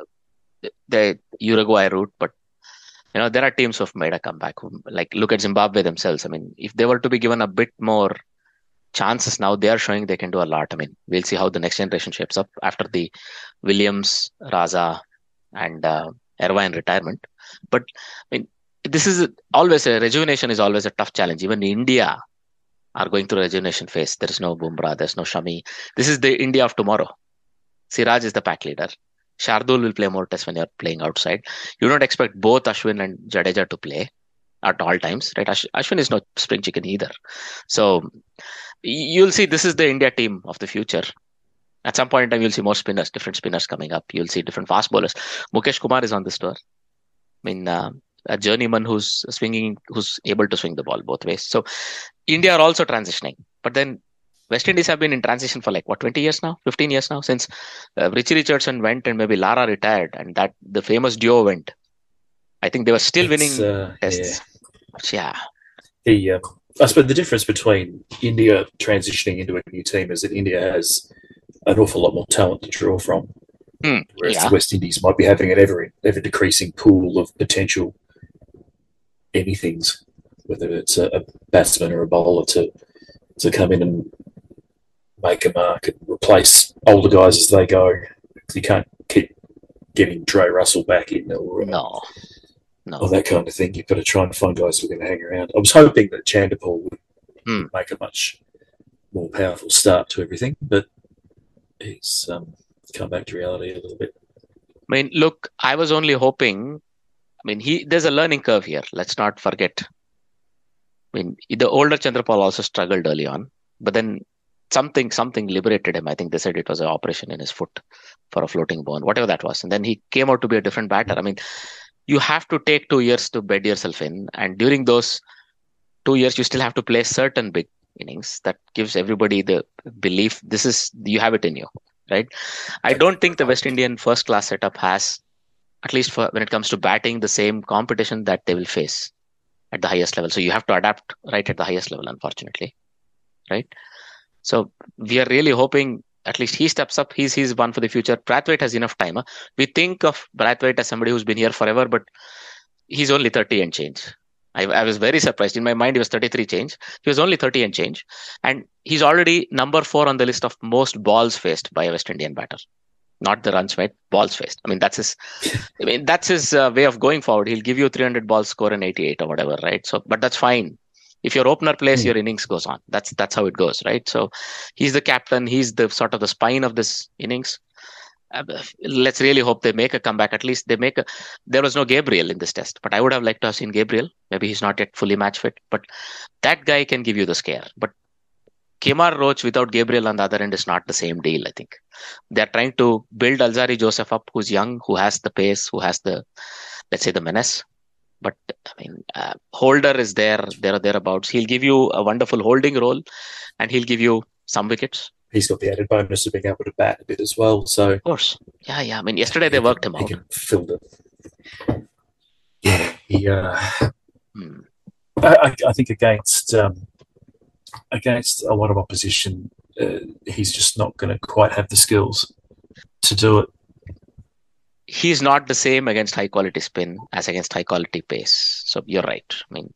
the Uruguay route, but you know, there are teams who have made a comeback. Who, like, look at Zimbabwe themselves. I mean, if they were to be given a bit more chances now, they are showing they can do a lot. I mean, we'll see how the next generation shapes up after the Williams, Raza, and uh, Irvine retirement. But I mean, this is always a rejuvenation is always a tough challenge. Even India are going through a rejuvenation phase. There is no Bumrah, there's no Shami. This is the India of tomorrow. Siraj is the pack leader. Shardul will play more tests when you're playing outside. You don't expect both Ashwin and Jadeja to play at all times, right? Ash- Ashwin is no spring chicken either. So you'll see this is the India team of the future. At some point in time, you'll see more spinners, different spinners coming up. You'll see different fast bowlers. Mukesh Kumar is on this tour. I mean, uh, a journeyman who's swinging, who's able to swing the ball both ways. So India are also transitioning. But then West Indies have been in transition for like, what, twenty years now? fifteen years now? Since uh, Richie Richardson went and maybe Lara retired and that the famous duo went. I think they were still it's, winning uh, tests. Yeah. yeah. The, uh, I suppose the difference between India transitioning into a new team is that India has an awful lot more talent to draw from. Hmm, Whereas yeah. the West Indies might be having an ever ever decreasing pool of potential anythings, whether it's a, a batsman or a bowler to to come in and make a mark and replace older guys as they go. You can't keep getting Dre Russell back in or, No. No. or that kind of thing. You've got to try and find guys who are going to hang around. I was hoping that Chanderpaul would Hmm. make a much more powerful start to everything, but he's um, come back to reality a little bit. I mean, look, I was only hoping. I mean, he there's a learning curve here. Let's not forget. I mean, the older Chanderpaul also struggled early on, but then something something liberated him. I think they said it was an operation in his foot for a floating bone, whatever that was. And then he came out to be a different batter. I mean, you have to take two years to bed yourself in. And during those two years, you still have to play certain big innings that gives everybody the belief this is, you have it in you, right? I don't think the West Indian first class setup has, at least for when it comes to batting, the same competition that they will face at the highest level. So you have to adapt right at the highest level, unfortunately, right? So we are really hoping at least he steps up. He's he's one for the future. Brathwaite has enough time. Huh? We think of Brathwaite as somebody who's been here forever, but he's only thirty and change. I, I was very surprised. In my mind, he was thirty-three change. He was only thirty and change. And he's already number four on the list of most balls faced by a West Indian batter. Not the runs made, balls faced. I mean, that's his. I mean, that's his uh, way of going forward. He'll give you three hundred balls, score an eighty-eight or whatever, right? So, but that's fine. If your opener plays, mm. your innings goes on. That's that's how it goes, right? So, he's the captain. He's the sort of the spine of this innings. Uh, let's really hope they make a comeback. At least they make a. There was no Gabriel in this test, but I would have liked to have seen Gabriel. Maybe he's not yet fully match fit, but that guy can give you the scare. But Kemar Roach without Gabriel on the other end is not the same deal, I think. They're trying to build Alzari Joseph up, who's young, who has the pace, who has the, let's say, the menace. But, I mean, uh, Holder is there, there or thereabouts. He'll give you a wonderful holding role, and he'll give you some wickets. He's got the added bonus of being able to bat a bit as well. So of course. Yeah, yeah. I mean, yesterday they worked him he out. He can fill the... Yeah, he... Uh... Hmm. I, I think against... Um... Against a lot of opposition, uh, he's just not going to quite have the skills to do it. He's not the same against high quality spin as against high quality pace. So you're right. I mean,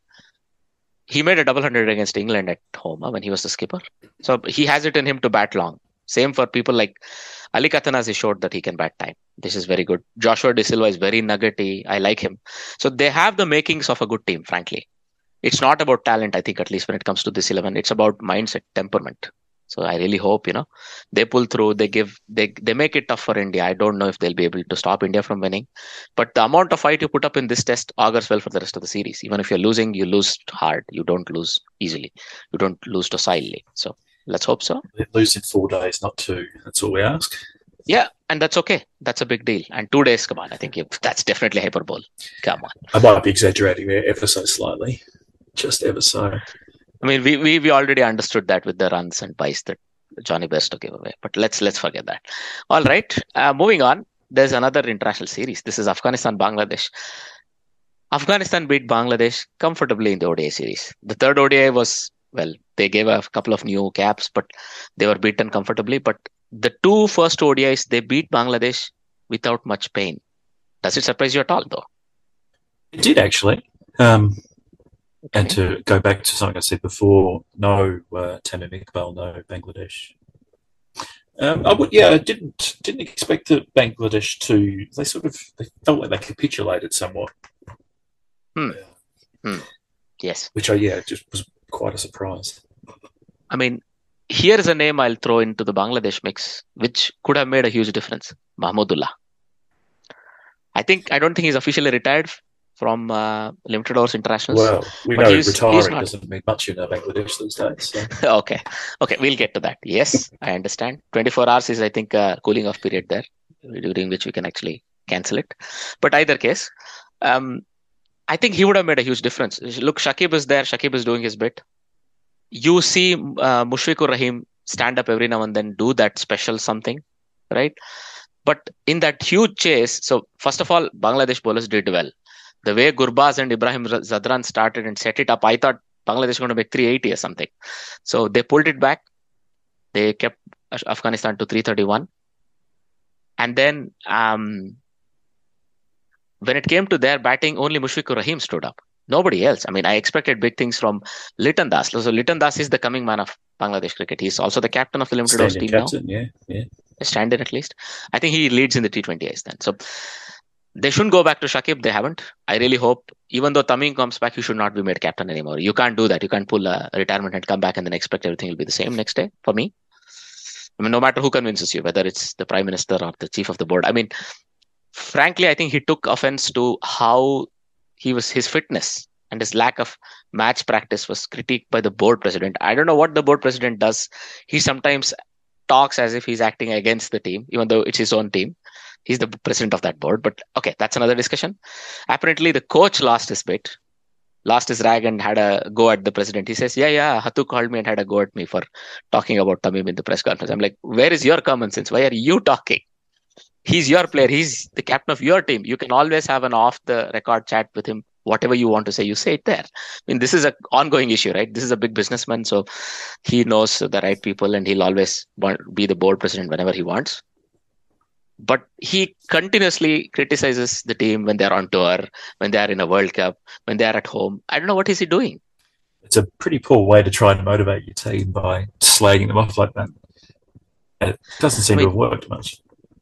he made a double hundred against England at home uh, when he was the skipper. So he has it in him to bat long. Same for people like Ali Katanas. He showed that he can bat time. This is very good. Joshua De Silva is very nuggety. I like him. So they have the makings of a good team, frankly. It's not about talent, I think, at least when it comes to this eleven. It's about mindset, temperament. So I really hope, you know, they pull through, they give, they they make it tough for India. I don't know if they'll be able to stop India from winning. But the amount of fight you put up in this test augurs well for the rest of the series. Even if you're losing, you lose hard. You don't lose easily. You don't lose docilely. So let's hope so. Lose in four days, not two. That's all we ask. Yeah, and that's okay. That's a big deal. And two days, come on. I think you, that's definitely hyperbole. Come on. I might be exaggerating there ever so slightly. Just ever so. I mean, we, we we already understood that with the runs and buys that Johnny Bairstow gave away. But let's let's forget that. All right. Uh, moving on. There's another international series. This is Afghanistan-Bangladesh. Afghanistan beat Bangladesh comfortably in the O D I series. The third O D I was, well, they gave a couple of new caps, but they were beaten comfortably. But the two first O D Is, they beat Bangladesh without much pain. Does it surprise you at all, though? It did, actually. Um Okay. And to go back to something I said before, no uh, Tamim Iqbal, no Bangladesh. Um, I would, yeah, I didn't didn't expect the Bangladesh to. They sort of they felt like they capitulated somewhat. Hmm. Hmm. Yes. Which I yeah, just was quite a surprise. I mean, here is a name I'll throw into the Bangladesh mix, which could have made a huge difference. Mahmudullah. I think I don't think he's officially retired from uh, limited overs internationals. Well, we but know he's, retiring he's not... doesn't mean much in Bangladesh these days. So. okay, okay, we'll get to that. Yes, I understand. twenty-four hours is, I think, a cooling off period there, during which we can actually cancel it. But either case, um, I think he would have made a huge difference. Look, Shakib is there. Shakib is doing his bit. You see uh, Mushfiqur Rahim stand up every now and then, do that special something, right? But in that huge chase, so first of all, Bangladesh bowlers did well. The way Gurbaz and Ibrahim Zadran started and set it up, I thought Bangladesh was going to make three eighty or something. So they pulled it back. They kept Afghanistan to three thirty-one. And then um, when it came to their batting, only Mushfiqur Rahim stood up. Nobody else. I mean, I expected big things from Liton Das. So Liton Das is the coming man of Bangladesh cricket. He's also the captain of the limited overs team captain, now. Yeah, yeah. Stand in at least. I think he leads in the T twenty Is then. So they shouldn't go back to Shakib. They haven't. I really hope, even though Tamim comes back, he should not be made captain anymore. You can't do that. You can't pull a retirement and come back and then expect everything will be the same next day for me. I mean, no matter who convinces you, whether it's the Prime Minister or the Chief of the Board. I mean, frankly, I think he took offense to how he was, his fitness and his lack of match practice was critiqued by the board president. I don't know what the board president does. He sometimes talks as if he's acting against the team, even though it's his own team. He's the president of that board. But okay, that's another discussion. Apparently, the coach lost his bit, lost his rag and had a go at the president. He says, yeah, yeah, Hatu called me and had a go at me for talking about Tamim in the press conference. I'm like, where is your common sense? Why are you talking? He's your player. He's the captain of your team. You can always have an off-the-record chat with him. Whatever you want to say, you say it there. I mean, this is an ongoing issue, right? This is a big businessman, so he knows the right people and he'll always want, be the board president whenever he wants. But he continuously criticizes the team when they're on tour, when they're in a World Cup, when they're at home. I don't know, what is he doing? It's a pretty poor way to try and motivate your team by slagging them off like that. It doesn't seem I mean, to have worked much.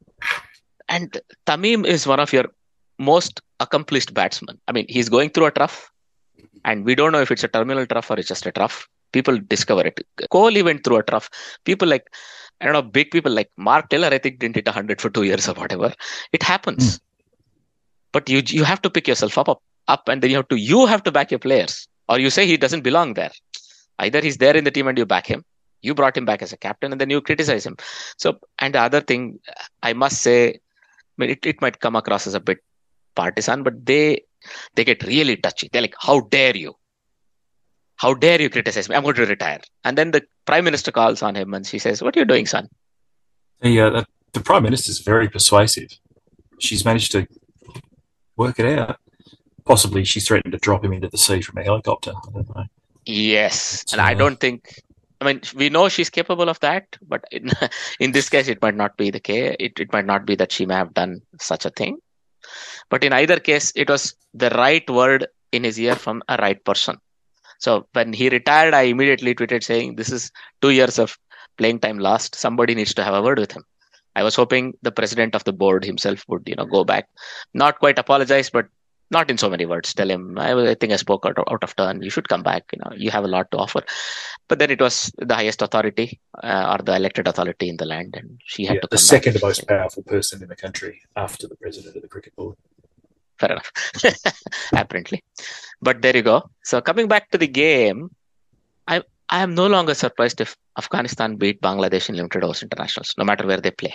And Tamim is one of your most accomplished batsmen. I mean, he's going through a trough, and we don't know if it's a terminal trough or it's just a trough. People discover it. Kohli went through a trough. People like, I don't know, big people like Mark Taylor, I think, didn't hit one hundred for two years or whatever. It happens. Mm. But you you have to pick yourself up, up, up, and then you have to you have to back your players. Or you say he doesn't belong there. Either he's there in the team and you back him. You brought him back as a captain and then you criticize him. So, and the other thing, I must say, I mean, it, it might come across as a bit partisan, but they they get really touchy. They're like, how dare you? How dare you criticize me? I'm going to retire. And then the Prime Minister calls on him and she says, what are you doing, son? The, uh, the Prime Minister is very persuasive. She's managed to work it out. Possibly she's threatened to drop him into the sea from a helicopter. I don't know. Yes. It's, and uh, I don't think, I mean, we know she's capable of that, but in, in this case, it might not be the case. It, it might not be that she may have done such a thing. But in either case, it was the right word in his ear from a right person. So when he retired, I immediately tweeted saying, this is two years of playing time lost. Somebody needs to have a word with him. I was hoping the president of the board himself would, you know, go back, not quite apologize, but not in so many words. Tell him, I, I think I spoke out, out of turn. You should come back. You know, you have a lot to offer. But then it was the highest authority uh, or the elected authority in the land, and she had yeah, to come the second back. most powerful person in the country after the president of the cricket board. Fair enough, apparently. But there you go. So coming back to the game, I I am no longer surprised if Afghanistan beat Bangladesh in limited overs internationals, no matter where they play.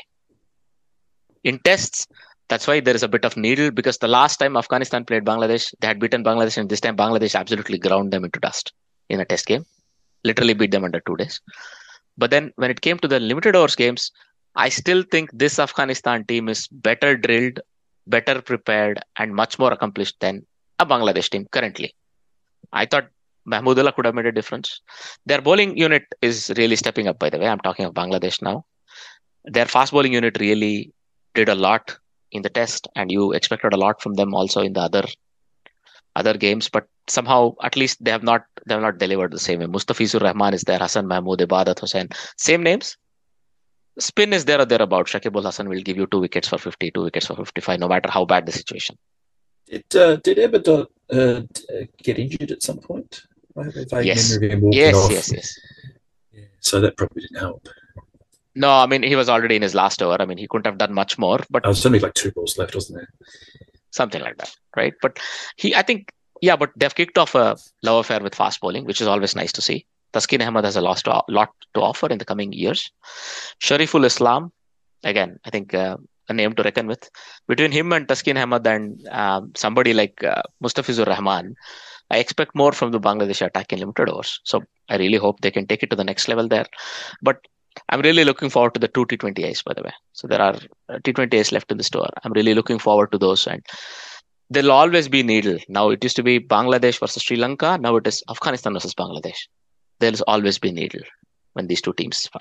In tests, that's why there is a bit of needle, because the last time Afghanistan played Bangladesh, they had beaten Bangladesh, and this time Bangladesh absolutely ground them into dust in a test game. Literally beat them under two days. But then when it came to the limited overs games, I still think this Afghanistan team is better drilled, better prepared, and much more accomplished than a Bangladesh team currently. I thought Mahmoodullah could have made a difference. Their bowling unit is really stepping up, by the way. I'm talking of Bangladesh now. Their fast bowling unit really did a lot in the test, and you expected a lot from them also in the other other games, but somehow at least they have not they have not delivered the same way. Mustafizur Rahman is there, Hassan Mahmood, Ibadat Hussain, same names. Spin is there or thereabout. Shakib Al Hasan will give you two wickets for fifty, two wickets for fifty-five, no matter how bad the situation. Did uh, did Ibadat uh, get injured at some point? I have a vague yes. memory of him walking yes, off. yes, yes, yeah, so that probably didn't help. No, I mean, he was already in his last over. I mean, he couldn't have done much more. But there was only like two balls left, wasn't there? Something like that, right? But he, I think, yeah, but they've kicked off a love affair with fast bowling, which is always nice to see. Taskin Ahmed has a lot to, lot to offer in the coming years. Shariful Islam, again, I think uh, a name to reckon with. Between him and Taskin Ahmed and um, somebody like uh, Mustafizur Rahman, I expect more from the Bangladesh attack in limited overs. So I really hope they can take it to the next level there. But I'm really looking forward to the two T twenty Is, by the way. So there are T twenty Is left in the store. I'm really looking forward to those. And there'll always be needle. Now it used to be Bangladesh versus Sri Lanka. Now it is Afghanistan versus Bangladesh. There's always be needle when these two teams fight.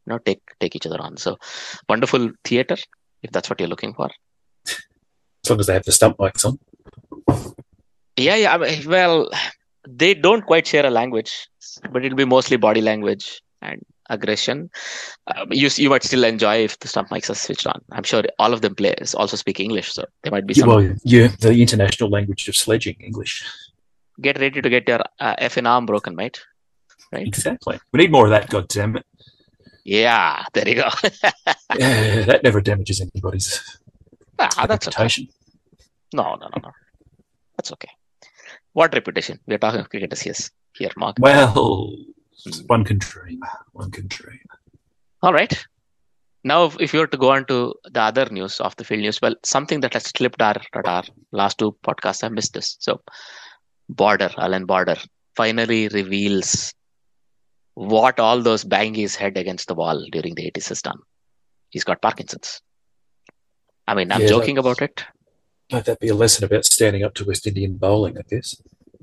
you know, take take each other on. So wonderful theatre, if that's what you're looking for. As long as they have the stump mics on. Yeah, yeah. I mean, well, they don't quite share a language, but it'll be mostly body language and aggression. Uh, you you might still enjoy if the stump mics are switched on. I'm sure all of them players also speak English, so there might be some. Well, yeah, the international language of sledging, English. Get ready to get your uh, effing arm broken, mate. Right? Exactly. We need more of that, goddammit. Yeah, there you go. Yeah, that never damages anybody's ah, that's reputation. Okay. No, no, no, no. That's okay. What reputation? We're talking of cricketers here, here, Mark. Well, one can dream. One can dream. All right. Now, if you were to go on to the other news, off the field news, well, something that has slipped our radar last two podcasts, I missed this. So, Border, Alan Border, finally reveals what all those banging his head against the wall during the eighties has done. He's got Parkinson's. I mean, I'm yeah, joking about it. Might that be a lesson about standing up to West Indian bowling, I guess?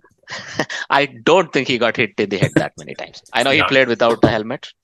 I don't think he got hit in the head that many times. I know no. he played without a helmet.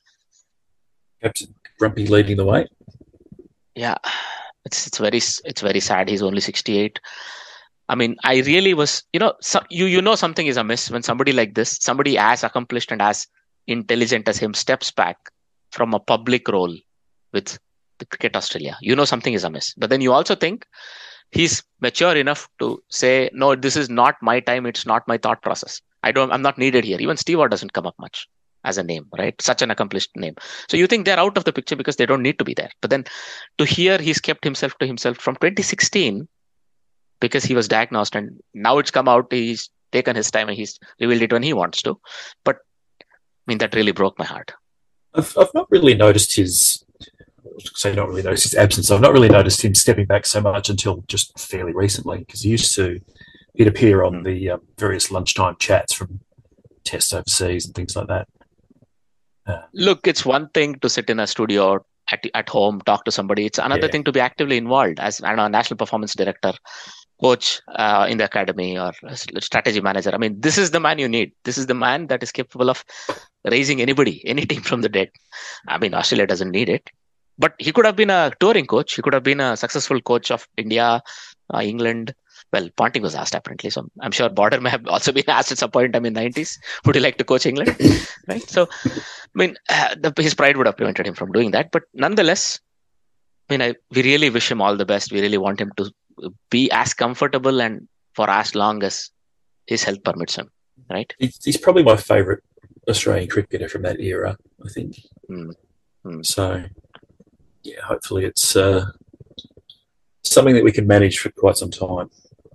Captain Grumpy leading the way. Yeah, it's it's very it's very sad. He's only sixty-eight. I mean, I really was, you know, so, you you know something is amiss when somebody like this, somebody as accomplished and as intelligent as him, steps back from a public role with the Cricket Australia. You know something is amiss. But then you also think he's mature enough to say, no, this is not my time. It's not my thought process. I don't, I'm not needed here. Even Steve Waugh doesn't come up much as a name, right? Such an accomplished name. So you think they're out of the picture because they don't need to be there. But then to hear he's kept himself to himself from twenty sixteen because he was diagnosed, and now it's come out, he's taken his time and he's revealed it when he wants to. But I mean, that really broke my heart. I've, I've not really noticed his, say not really noticed his absence. I've not really noticed him stepping back so much until just fairly recently, because he used to, he'd appear on the um, various lunchtime chats from tests overseas and things like that. Uh, Look, it's one thing to sit in a studio at, at home, talk to somebody. It's another yeah. thing to be actively involved as, I don't know, a national performance director, coach uh, in the academy, or strategy manager. I mean, this is the man you need. This is the man that is capable of raising anybody, any team from the dead. I mean, Australia doesn't need it. But he could have been a touring coach. He could have been a successful coach of India, uh, England. Well, Ponting was asked apparently. So I'm sure Border may have also been asked at some point in time in the nineties. Would you like to coach England? Right. So, I mean, uh, the, his pride would have prevented him from doing that. But nonetheless, I mean, I, we really wish him all the best. We really want him to be as comfortable and for as long as his health permits him. Right. He's, he's probably my favourite Australian cricketer from that era, I think. Mm. Mm. So, yeah, hopefully it's uh, something that we can manage for quite some time.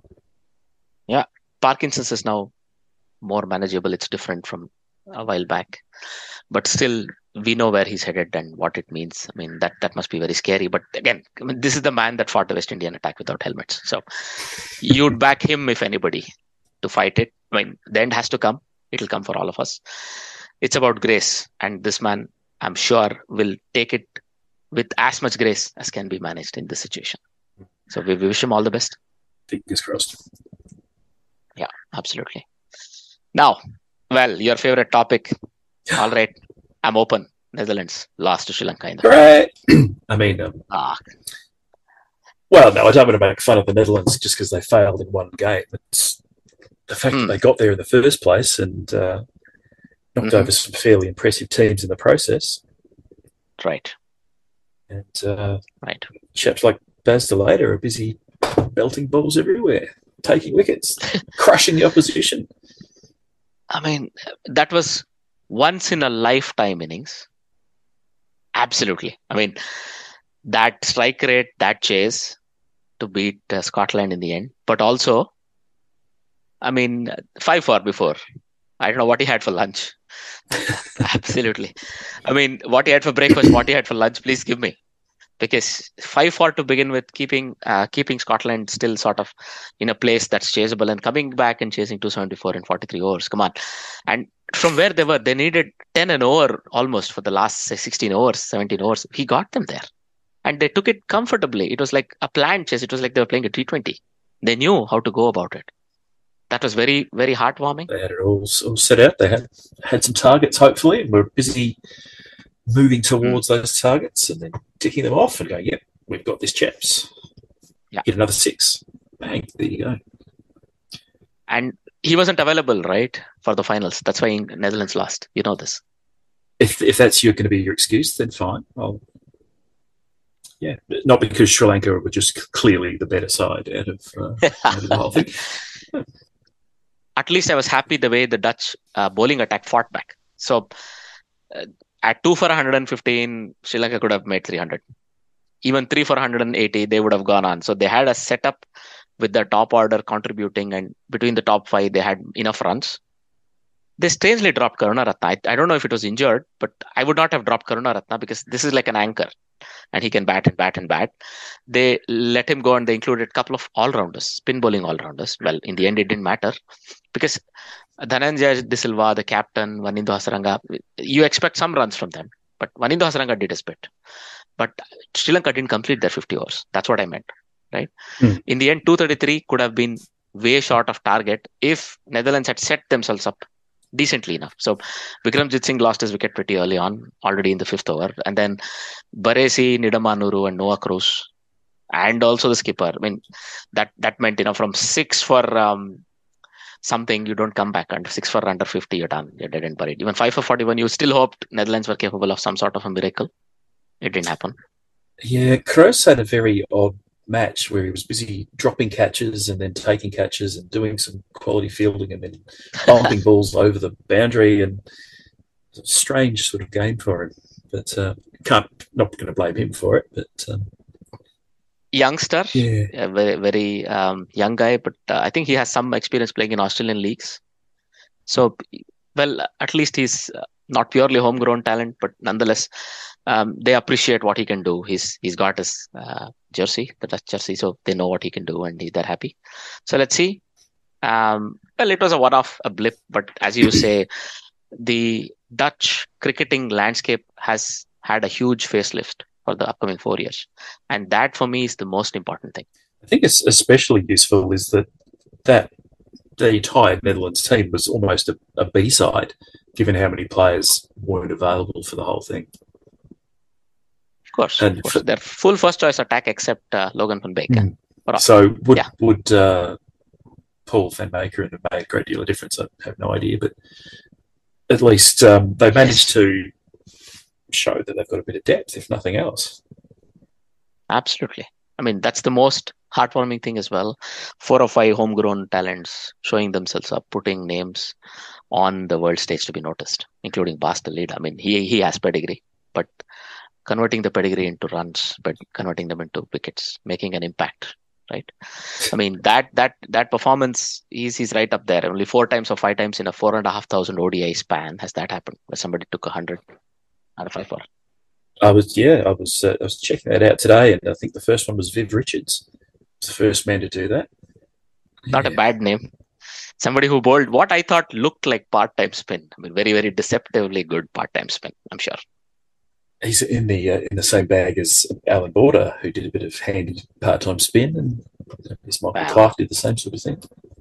Yeah, Parkinson's is now more manageable. It's different from a while back. But still, we know where he's headed and what it means. I mean, that, that must be very scary. But again, I mean, this is the man that fought the West Indian attack without helmets. So you'd back him, if anybody, to fight it. I mean, the end has to come. It'll come for all of us. It's about grace. And this man, I'm sure, will take it with as much grace as can be managed in this situation. So we wish him all the best. Fingers crossed. Yeah, absolutely. Now, well, your favorite topic. All right. I'm open. Netherlands lost to Sri Lanka in the right. I mean, um, ah. well, no, I don't want to make fun of the Netherlands just because they failed in one game. It's the fact mm. that they got there in the first place and uh, knocked mm-hmm. over some fairly impressive teams in the process. Right. And uh, right. chaps like Baz de Leede are busy belting balls everywhere, taking wickets, crushing the opposition. I mean, that was once in a lifetime innings. Absolutely. I mean, that strike rate, that chase to beat uh, Scotland in the end. But also, I mean, five four before. I don't know what he had for lunch. Absolutely. I mean, what he had for breakfast, what he had for lunch, please give me. Because five four to begin with, keeping uh, keeping Scotland still sort of in a place that's chaseable and coming back and chasing two seventy-four in forty-three overs. Come on. And from where they were, they needed ten an over almost for the last say, sixteen overs, seventeen overs. He got them there. And they took it comfortably. It was like a planned chase. It was like they were playing a T twenty. They knew how to go about it. That was very, very heartwarming. They had it all, all set out. They had had some targets, hopefully, and were busy moving towards mm. those targets and then ticking them off and going, yep, we've got this, chaps. Yeah. Get another six. Bang, there you go. And he wasn't available, right, for the finals. That's why Netherlands lost. You know this. If if that's you're going to be your excuse, then fine. I'll, yeah, not because Sri Lanka were just clearly the better side out of, uh, out of the whole thing. Yeah. At least I was happy the way the Dutch uh, bowling attack fought back. So uh, at two for one hundred fifteen, Sri Lanka could have made three hundred. Even three for one hundred eighty, they would have gone on. So they had a setup with the top order contributing, and between the top five, they had enough runs. They strangely dropped Karunaratne. I, I don't know if it was injured, but I would not have dropped Karunaratne because this is like an anchor and he can bat and bat and bat. They let him go and they included a couple of all-rounders, spin bowling all-rounders. Well, in the end, it didn't matter because Dhananjaya De Silva, the captain, Wanindu Hasaranga, you expect some runs from them, but Wanindu Hasaranga did his bit. But Sri Lanka didn't complete their fifty overs. That's what I meant, right? Mm. In the end, two thirty-three could have been way short of target if Netherlands had set themselves up decently enough. So Vikramjit Singh lost his wicket pretty early on, already in the fifth over. And then Baresi, Nidamanuru and Noah Cruz, and also the skipper. I mean, that, that meant, you know, from six for um, something, you don't come back. And six for under fifty, you're done. You're dead and buried. Even five for forty-one, you still hoped Netherlands were capable of some sort of a miracle. It didn't happen. Yeah, Kroos had a very odd match where he was busy dropping catches and then taking catches and doing some quality fielding and then bumping balls over the boundary, and it's a strange sort of game for him. But uh, can't not going to blame him for it. But um, youngster, yeah, a very very um, young guy, but uh, I think he has some experience playing in Australian leagues. So, well, at least he's uh, not purely homegrown talent, but nonetheless, um, they appreciate what he can do. He's he's got his uh, jersey, the Dutch jersey, so they know what he can do, and they're happy. So let's see. Um, well, it was a one-off, a blip, but as you say, the Dutch cricketing landscape has had a huge facelift for the upcoming four years, and that for me is the most important thing. I think it's especially useful is that that the entire Netherlands team was almost a, a B-side, given how many players weren't available for the whole thing. Of course, and of course. For, they're full first choice attack except uh, Logan van Beek. Mm. So would yeah. would uh, Paul van Beek and make a great deal of difference? I have no idea, but at least um, they managed to show that they've got a bit of depth, if nothing else. Absolutely. I mean, that's the most heartwarming thing as well. Four or five homegrown talents showing themselves up, putting names on the world stage to be noticed, including Bas de Leede. I mean, he he has pedigree, but converting the pedigree into runs, but converting them into wickets, making an impact, right? I mean, that that that performance, he's, he's right up there. Only four times or five times in a four and a half thousand O D I span has that happened, where somebody took a hundred out of five four. I was, yeah, I was uh, I was checking that out today, and I think the first one was Viv Richards. Was the first man to do that. Not yeah. a bad name. Somebody who bowled what I thought looked like part-time spin. I mean, very, very deceptively good part-time spin, I'm sure. He's in the uh, in the same bag as Alan Border, who did a bit of handy part-time spin, and this Michael wow. Clark did the same sort of thing.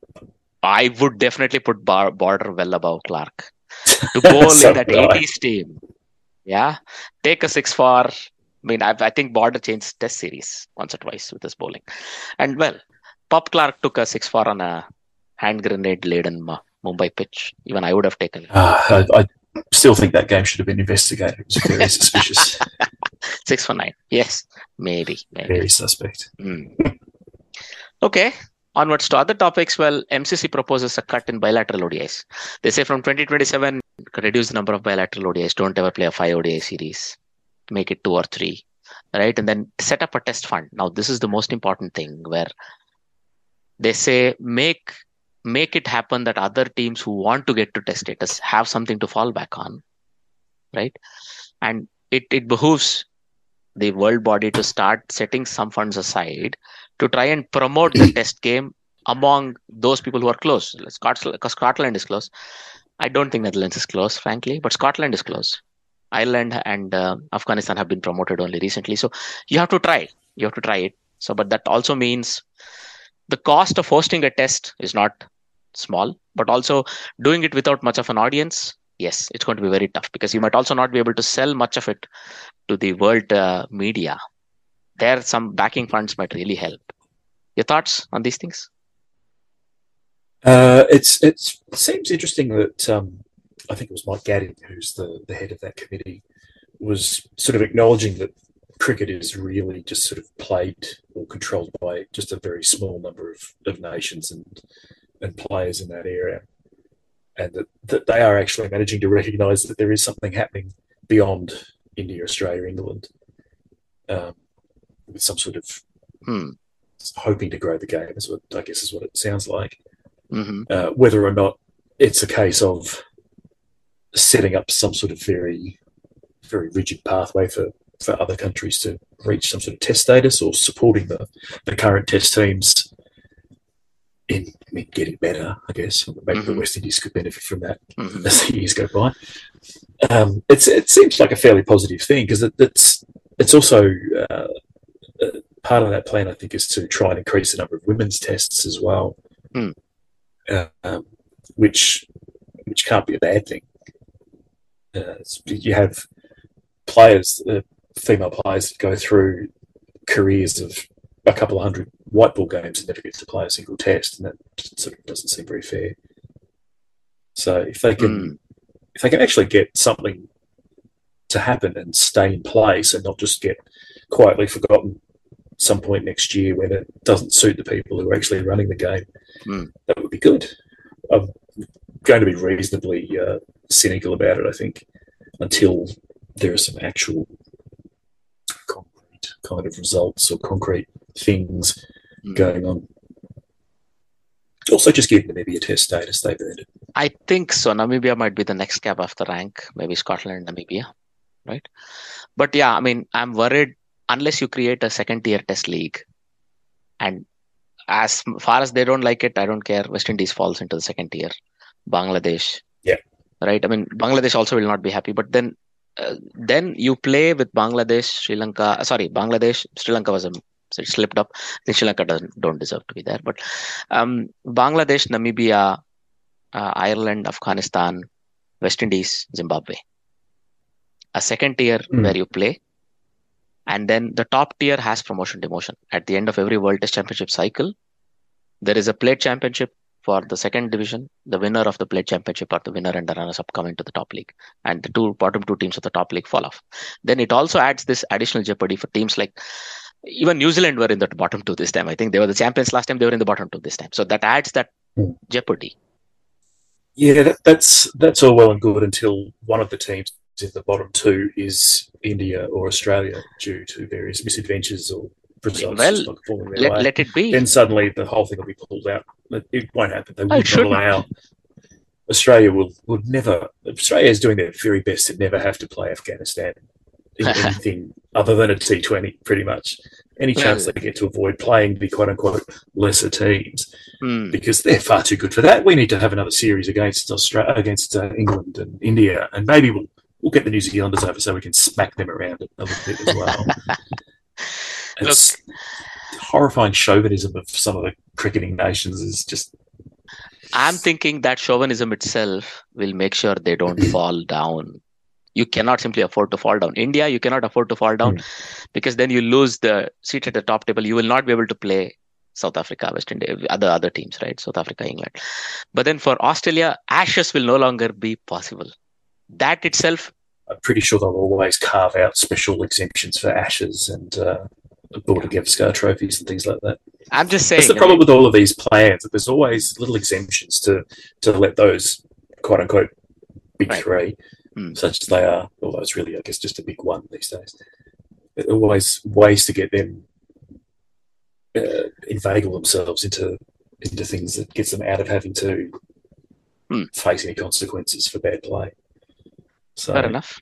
I would definitely put Bar- Border well above Clark. To bowl so in that right. eighties team, yeah, take a six for. I mean, I've, I think Border changed Test series once or twice with his bowling, and well, Pop Clark took a six for on a hand grenade laden Mumbai pitch. Even I would have taken it. Uh, I, I still think that game should have been investigated. It was very suspicious. Six for nine. Yes, maybe. maybe. Very suspect. Mm. Okay. Onwards to other topics. Well, M C C proposes a cut in bilateral O D Is. They say from twenty twenty-seven, reduce the number of bilateral O D Is. Don't ever play a five O D I series. Make it two or three. Right? And then set up a test fund. Now, this is the most important thing, where they say make make it happen that other teams who want to get to test status have something to fall back on. Right? And it, it behooves the world body to start setting some funds aside to try and promote the test game among those people who are close. Scotland, because Scotland is close. I don't think Netherlands is close, frankly, but Scotland is close. Ireland and uh, Afghanistan have been promoted only recently. So you have to try. You have to try it. So, but that also means the cost of hosting a test is not small, but also doing it without much of an audience yes, it's going to be very tough because you might also not be able to sell much of it to the world uh, media. There, some backing funds might really help. Your thoughts on these things? Uh, it's it's it seems interesting that um, I think it was Mike Gadding, who's the, the head of that committee, was sort of acknowledging that cricket is really just sort of played or controlled by just a very small number of, of nations and and players in that area, and that, that they are actually managing to recognise that there is something happening beyond India, Australia, England, um, with some sort of hmm. hoping to grow the game, is what I guess is what it sounds like. Mm-hmm. Uh, whether or not it's a case of setting up some sort of very, very rigid pathway for, for other countries to reach some sort of test status, or supporting the, the current test teams in, in getting better, I guess. Maybe mm-hmm. the West Indies could benefit from that mm-hmm. as the years go by. Um, it's it seems like a fairly positive thing because it, it's it's also uh, part of that plan, I think, is to try and increase the number of women's tests as well. Mm. Uh, um, which which can't be a bad thing. Uh, you have players, uh, female players, that go through careers of a couple of hundred white ball games and never get to play a single test, and that just sort of doesn't seem very fair. So if they can, mm. if they can actually get something to happen and stay in place, and not just get quietly forgotten at some point next year when it doesn't suit the people who are actually running the game, mm. that would be good. I'm going to be reasonably uh, cynical about it, I think, until there are some actual concrete kind of results or concrete things mm. going on. Also, just give Namibia test status. They've earned it. I think so. Namibia might be the next cab off the rank. Maybe Scotland and Namibia, right? But yeah, I mean, I'm worried unless you create a second-tier test league, and as far as they don't like it, I don't care. West Indies falls into the second tier. Bangladesh. Yeah. Right? I mean, Bangladesh also will not be happy. But then uh, then you play with Bangladesh, Sri Lanka. Uh, sorry, Bangladesh, Sri Lanka was a, so it slipped up. I think Sri Lanka doesn't, don't deserve to be there. But um, Bangladesh, Namibia, uh, Ireland, Afghanistan, West Indies, Zimbabwe. A second tier mm. where you play. And then the top tier has promotion demotion. At the end of every World Test Championship cycle, there is a plate championship for the second division. The winner of the plate championship or the winner and the runners-up come into the top league. And the two bottom two teams of the top league fall off. Then it also adds this additional jeopardy for teams like, even New Zealand were in the bottom two this time. I think they were the champions last time. They were in the bottom two this time. So that adds that mm. jeopardy. Yeah, that, that's that's all well and good until one of the teams in the bottom two is India or Australia due to various misadventures or results. Well, let, let it be. Then suddenly the whole thing will be pulled out. It won't happen. They will not allow. Australia will would never. Australia is doing their very best to never have to play Afghanistan in anything other than a T twenty, pretty much. Any chance well, they get to avoid playing the quote-unquote lesser teams, mm. because they're far too good for that. We need to have another series against Australia, against uh, England and India, and maybe we'll we'll get the New Zealanders over so we can smack them around a little bit as well. It's Look, horrifying chauvinism of some of the cricketing nations is just... I'm thinking that chauvinism itself will make sure they don't fall down. You cannot simply afford to fall down. India, you cannot afford to fall down mm. because then you lose the seat at the top table. You will not be able to play South Africa, West India, other other teams, right? South Africa, England. But then for Australia, Ashes will no longer be possible. That itself... I'm pretty sure they'll always carve out special exemptions for Ashes and uh, Border Gavaskar trophies and things like that. I'm just saying... That's the problem I mean, with all of these plans, that there's always little exemptions to, to let those quote-unquote big right. three... Mm. such as they are, although it's really, I guess, just a big one these days. There are always ways to get them uh, inveigle themselves into into things that gets them out of having to mm. face any consequences for bad play. So, fair enough.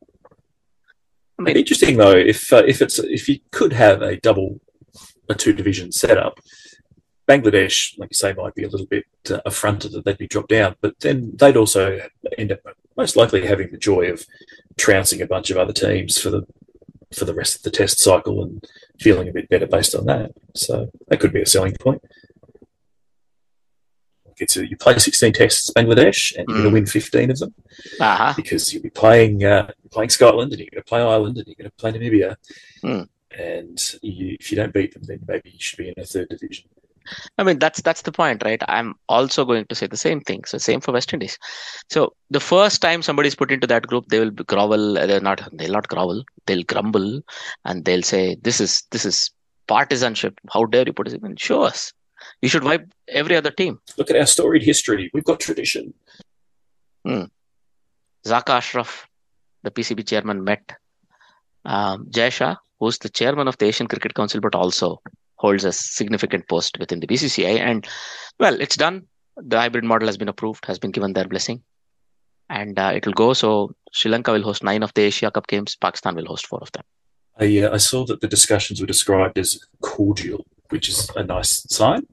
I mean, interesting though, if uh, if it's if you could have a double, a two division setup, Bangladesh, like you say, might be a little bit uh, affronted that they'd be dropped out, but then they'd also end up most likely having the joy of trouncing a bunch of other teams for the for the rest of the test cycle and feeling a bit better based on that. So that could be a selling point. it's a, you play sixteen tests Bangladesh and you're mm. going to win fifteen of them uh-huh. because you'll be playing uh, playing Scotland and you're going to play Ireland and you're going to play Namibia. Mm. And you, if you don't beat them, then maybe you should be in a third division. I mean, that's that's the point, right? I'm also going to say the same thing. So same for West Indies. So the first time somebody's put into that group, they will grovel. They're not. They'll not grovel. They'll grumble, and they'll say, "This is this is partisanship. How dare you put it in? Show us. You should wipe every other team. Look at our storied history. We've got tradition." Hmm. Zaka Ashraf, the P C B chairman, met um, Jay Shah, who's the chairman of the Asian Cricket Council, but also holds a significant post within the B C C I. And, well, it's done. The hybrid model has been approved, has been given their blessing. And uh, it will go. So Sri Lanka will host nine of the Asia Cup games. Pakistan will host four of them. I, uh, I saw that the discussions were described as cordial, which is a nice sign.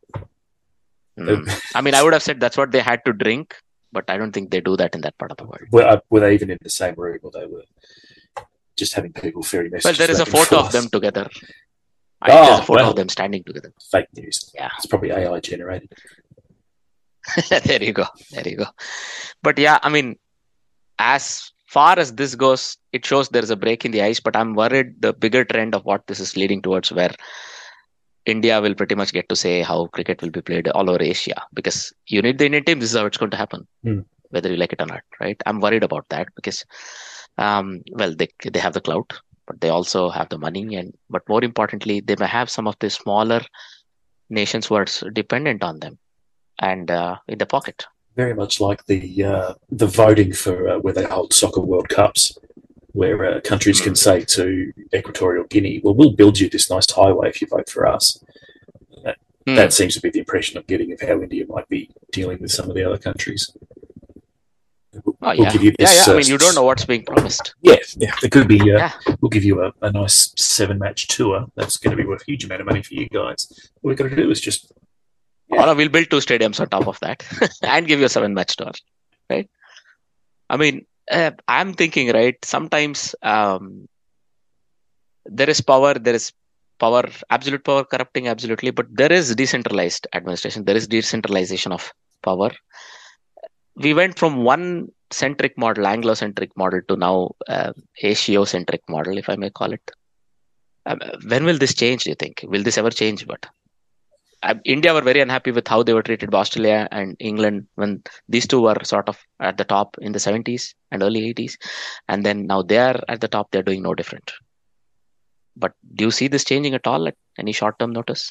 Mm. I mean, I would have said that's what they had to drink, but I don't think they do that in that part of the world. Were, uh, were they even in the same room, or they were just having people ferry messages? Well, there is a photo of them together. I oh, think there's a photo well, of them standing together. Fake news. Yeah. It's probably A I generated. There you go. There you go. But yeah, I mean, as far as this goes, it shows there's a break in the ice, but I'm worried the bigger trend of what this is leading towards, where India will pretty much get to say how cricket will be played all over Asia, because you need the Indian team. This is how it's going to happen, mm. whether you like it or not, right? I'm worried about that because, um, well, they they have the clout, but they also have the money, and but more importantly, they may have some of the smaller nations who are dependent on them and uh, in the pocket. Very much like the uh, the voting for uh, where they hold soccer World Cups, where uh, countries mm. can say to Equatorial Guinea, well, we'll build you this nice highway if you vote for us. That, mm. that seems to be the impression I'm getting of how India might be dealing with some of the other countries. We'll, oh, yeah. we'll give you this, yeah, yeah. I uh, mean, you don't know what's being promised. Yeah, yeah. There could be, uh, yeah. we'll give you a, a nice seven-match tour. That's going to be worth a huge amount of money for you guys. What we've got to do is just... Yeah. Or we'll build two stadiums on top of that and give you a seven-match tour, right? I mean, uh, I'm thinking, right, sometimes um, there is power, there is power, absolute power corrupting absolutely, but there is decentralized administration, there is decentralization of power. We went from one centric model, Anglo-centric model, to now uh, Asia-centric model, if I may call it. Um, when will this change, do you think? Will this ever change? But uh, India were very unhappy with how they were treated by Australia and England when these two were sort of at the top in the seventies and early eighties. And then now they are at the top, they're doing no different. But do you see this changing at all at any short-term notice?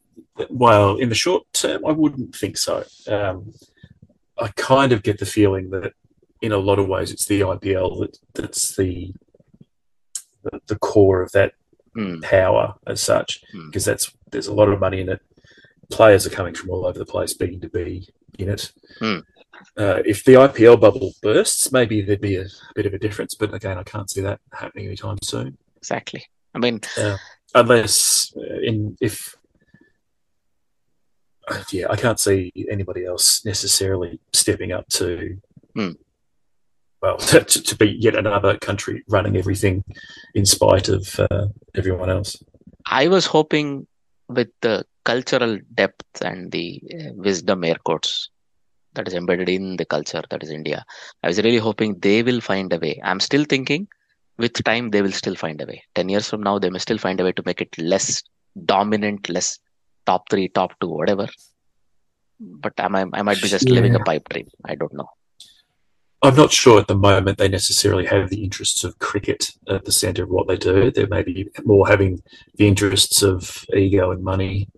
Well, in the short term, I wouldn't think so. Um, I kind of get the feeling that in a lot of ways it's the I P L that, that's the, the the core of that mm. power as such, mm. because that's there's a lot of money in it. Players are coming from all over the place begging to be in it. Mm. Uh, if the I P L bubble bursts, maybe there'd be a, a bit of a difference, but again, I can't see that happening anytime soon. Exactly. I mean, uh, unless uh, in if. Yeah, I can't see anybody else necessarily stepping up to, mm. well, to, to be yet another country running everything in spite of uh, everyone else. I was hoping with the cultural depth and the uh, wisdom, air quotes, that is embedded in the culture, that is India, I was really hoping they will find a way. I'm still thinking with time, they will still find a way. Ten years from now, they may still find a way to make it less dominant, less top three, top two, whatever. But I might, I might be just yeah. living a pipe dream. I don't know. I'm not sure at the moment they necessarily have the interests of cricket at the centre of what they do. They may be more having the interests of ego and money.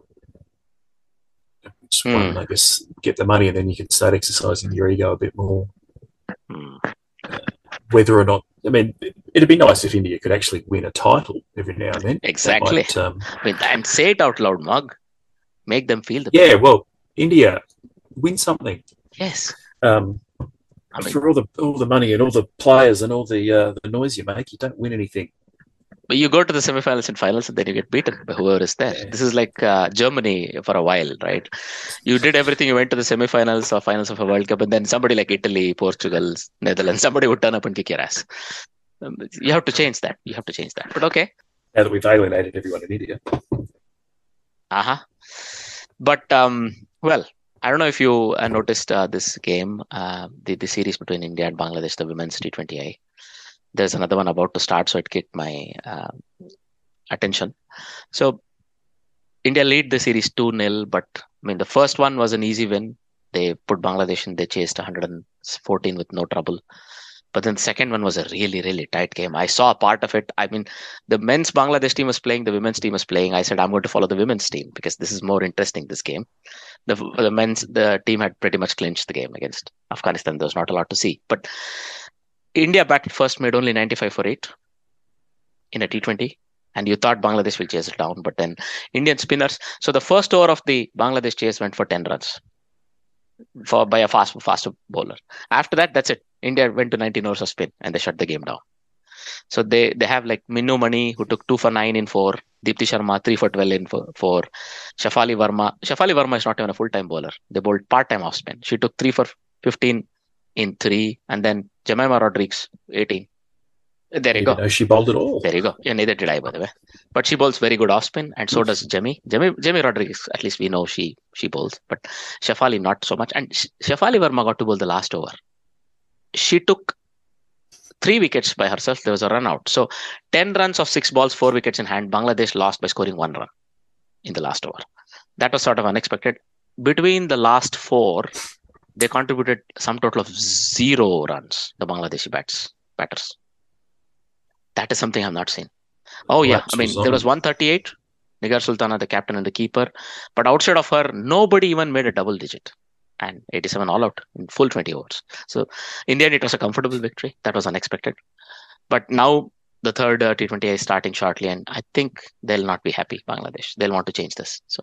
Just mm. want to, I guess, get the money and then you can start exercising your ego a bit more. Mm. Uh, whether or not, I mean, it'd be nice if India could actually win a title every now and then. Exactly. Might, um, I mean, and say it out loud, Mug. Make them feel the Yeah, well, India, win something. Yes. Um, I mean, for all the all the money and all the players and all the uh, the noise you make, you don't win anything. But you go to the semi-finals and finals and then you get beaten by whoever is there. Yeah. This is like uh, Germany for a while, right? You did everything. You went to the semi-finals or finals of a World Cup, and then somebody like Italy, Portugal, Netherlands, somebody would turn up and kick your ass. Um, you have to change that. You have to change that. But okay. Now that we've alienated everyone in India. Uh-huh. But, um, well, I don't know if you uh, noticed uh, this game, uh, the, the series between India and Bangladesh, the women's T twenty I. There's another one about to start, so it kicked my uh, attention. So India lead the series two nil, but I mean, the first one was an easy win. They put Bangladesh in, they chased one hundred fourteen with no trouble. But then the second one was a really, really tight game. I saw a part of it. I mean, the men's Bangladesh team was playing, the women's team was playing. I said, I'm going to follow the women's team because this is more interesting, this game. The, the men's, the team had pretty much clinched the game against Afghanistan. There was not a lot to see. But India batted first, made only ninety-five for eight in a T twenty. And you thought Bangladesh will chase it down. But then Indian spinners. So the first over of the Bangladesh chase went for ten runs. For by a fast faster bowler. After that, that's it. India went to nineteen overs of spin and they shut the game down. So they, they have like Minnu Mani, who took two for nine in four, Deepti Sharma three for twelve in four, four. Shafali Verma. Shafali Verma is not even a full-time bowler. They bowled part-time off spin. She took three for fifteen in three, and then Jemima Rodriguez eighteen. There you Even go. though she bowled it all. There you go. Yeah, neither did I, by the way. But she bowls very good off spin, and so does Jemmy. Jemmy, Jemmy Rodriguez, at least we know she she bowls. But Shafali, not so much. And Shafali Verma got to bowl the last over. She took three wickets by herself. There was a run out. So ten runs of six balls, four wickets in hand. Bangladesh lost by scoring one run in the last over. That was sort of unexpected. Between the last four, they contributed some total of zero runs, the Bangladeshi bats, batters. That is something I've not seen. Oh, yeah. I mean, there was one thirty-eight, Nigar Sultana, the captain and the keeper. But outside of her, nobody even made a double digit. And eighty-seven all out in full twenty overs. So in the end, it was a comfortable victory. That was unexpected. But now the third uh, T twenty I is starting shortly. And I think they'll not be happy, Bangladesh. They'll want to change this. So,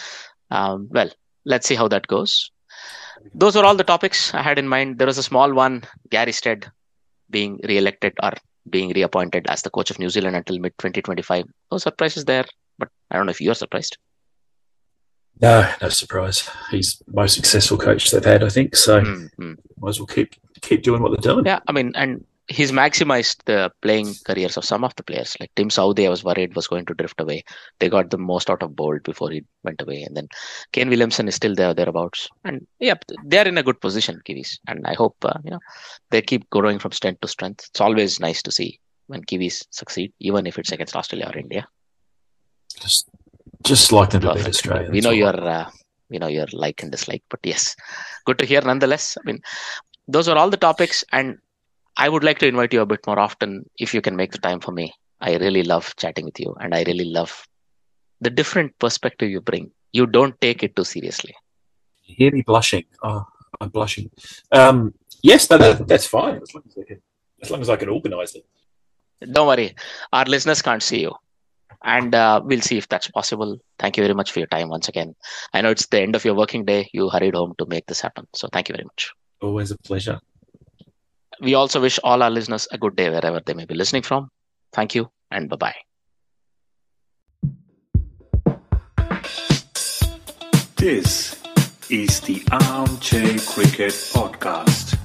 um, well, let's see how that goes. Those are all the topics I had in mind. There was a small one, Gary Stead being re-elected or being reappointed as the coach of New Zealand until mid twenty twenty-five. No surprises there, but I don't know if you're surprised. No, no surprise. He's the most successful coach they've had, I think. So mm-hmm. might as well keep keep doing what they're doing. Yeah, I mean, and he's maximized the playing careers of some of the players. Like Tim Southey, I was worried was going to drift away. They got the most out of Bolt before he went away. And then Kane Williamson is still there, thereabouts. And yeah, they're in a good position, Kiwis. And I hope, uh, you know, they keep growing from strength to strength. It's always nice to see when Kiwis succeed, even if it's against Australia or India. Just, just like them to beat Australia. We know your, uh, we know your like and dislike, but yes, good to hear nonetheless. I mean, those are all the topics, and I would like to invite you a bit more often if you can make the time for me. I really love chatting with you, and I really love the different perspective you bring. You don't take it too seriously. You hear me blushing? Oh, I'm blushing. Um, yes, no, that, that's fine. As long as I can, as long as I can organise it. Don't worry. Our listeners can't see you. And uh, we'll see if that's possible. Thank you very much for your time once again. I know it's the end of your working day. You hurried home to make this happen. So thank you very much. Always a pleasure. We also wish all our listeners a good day wherever they may be listening from. Thank you and bye-bye. This is the Armchair Cricket Podcast.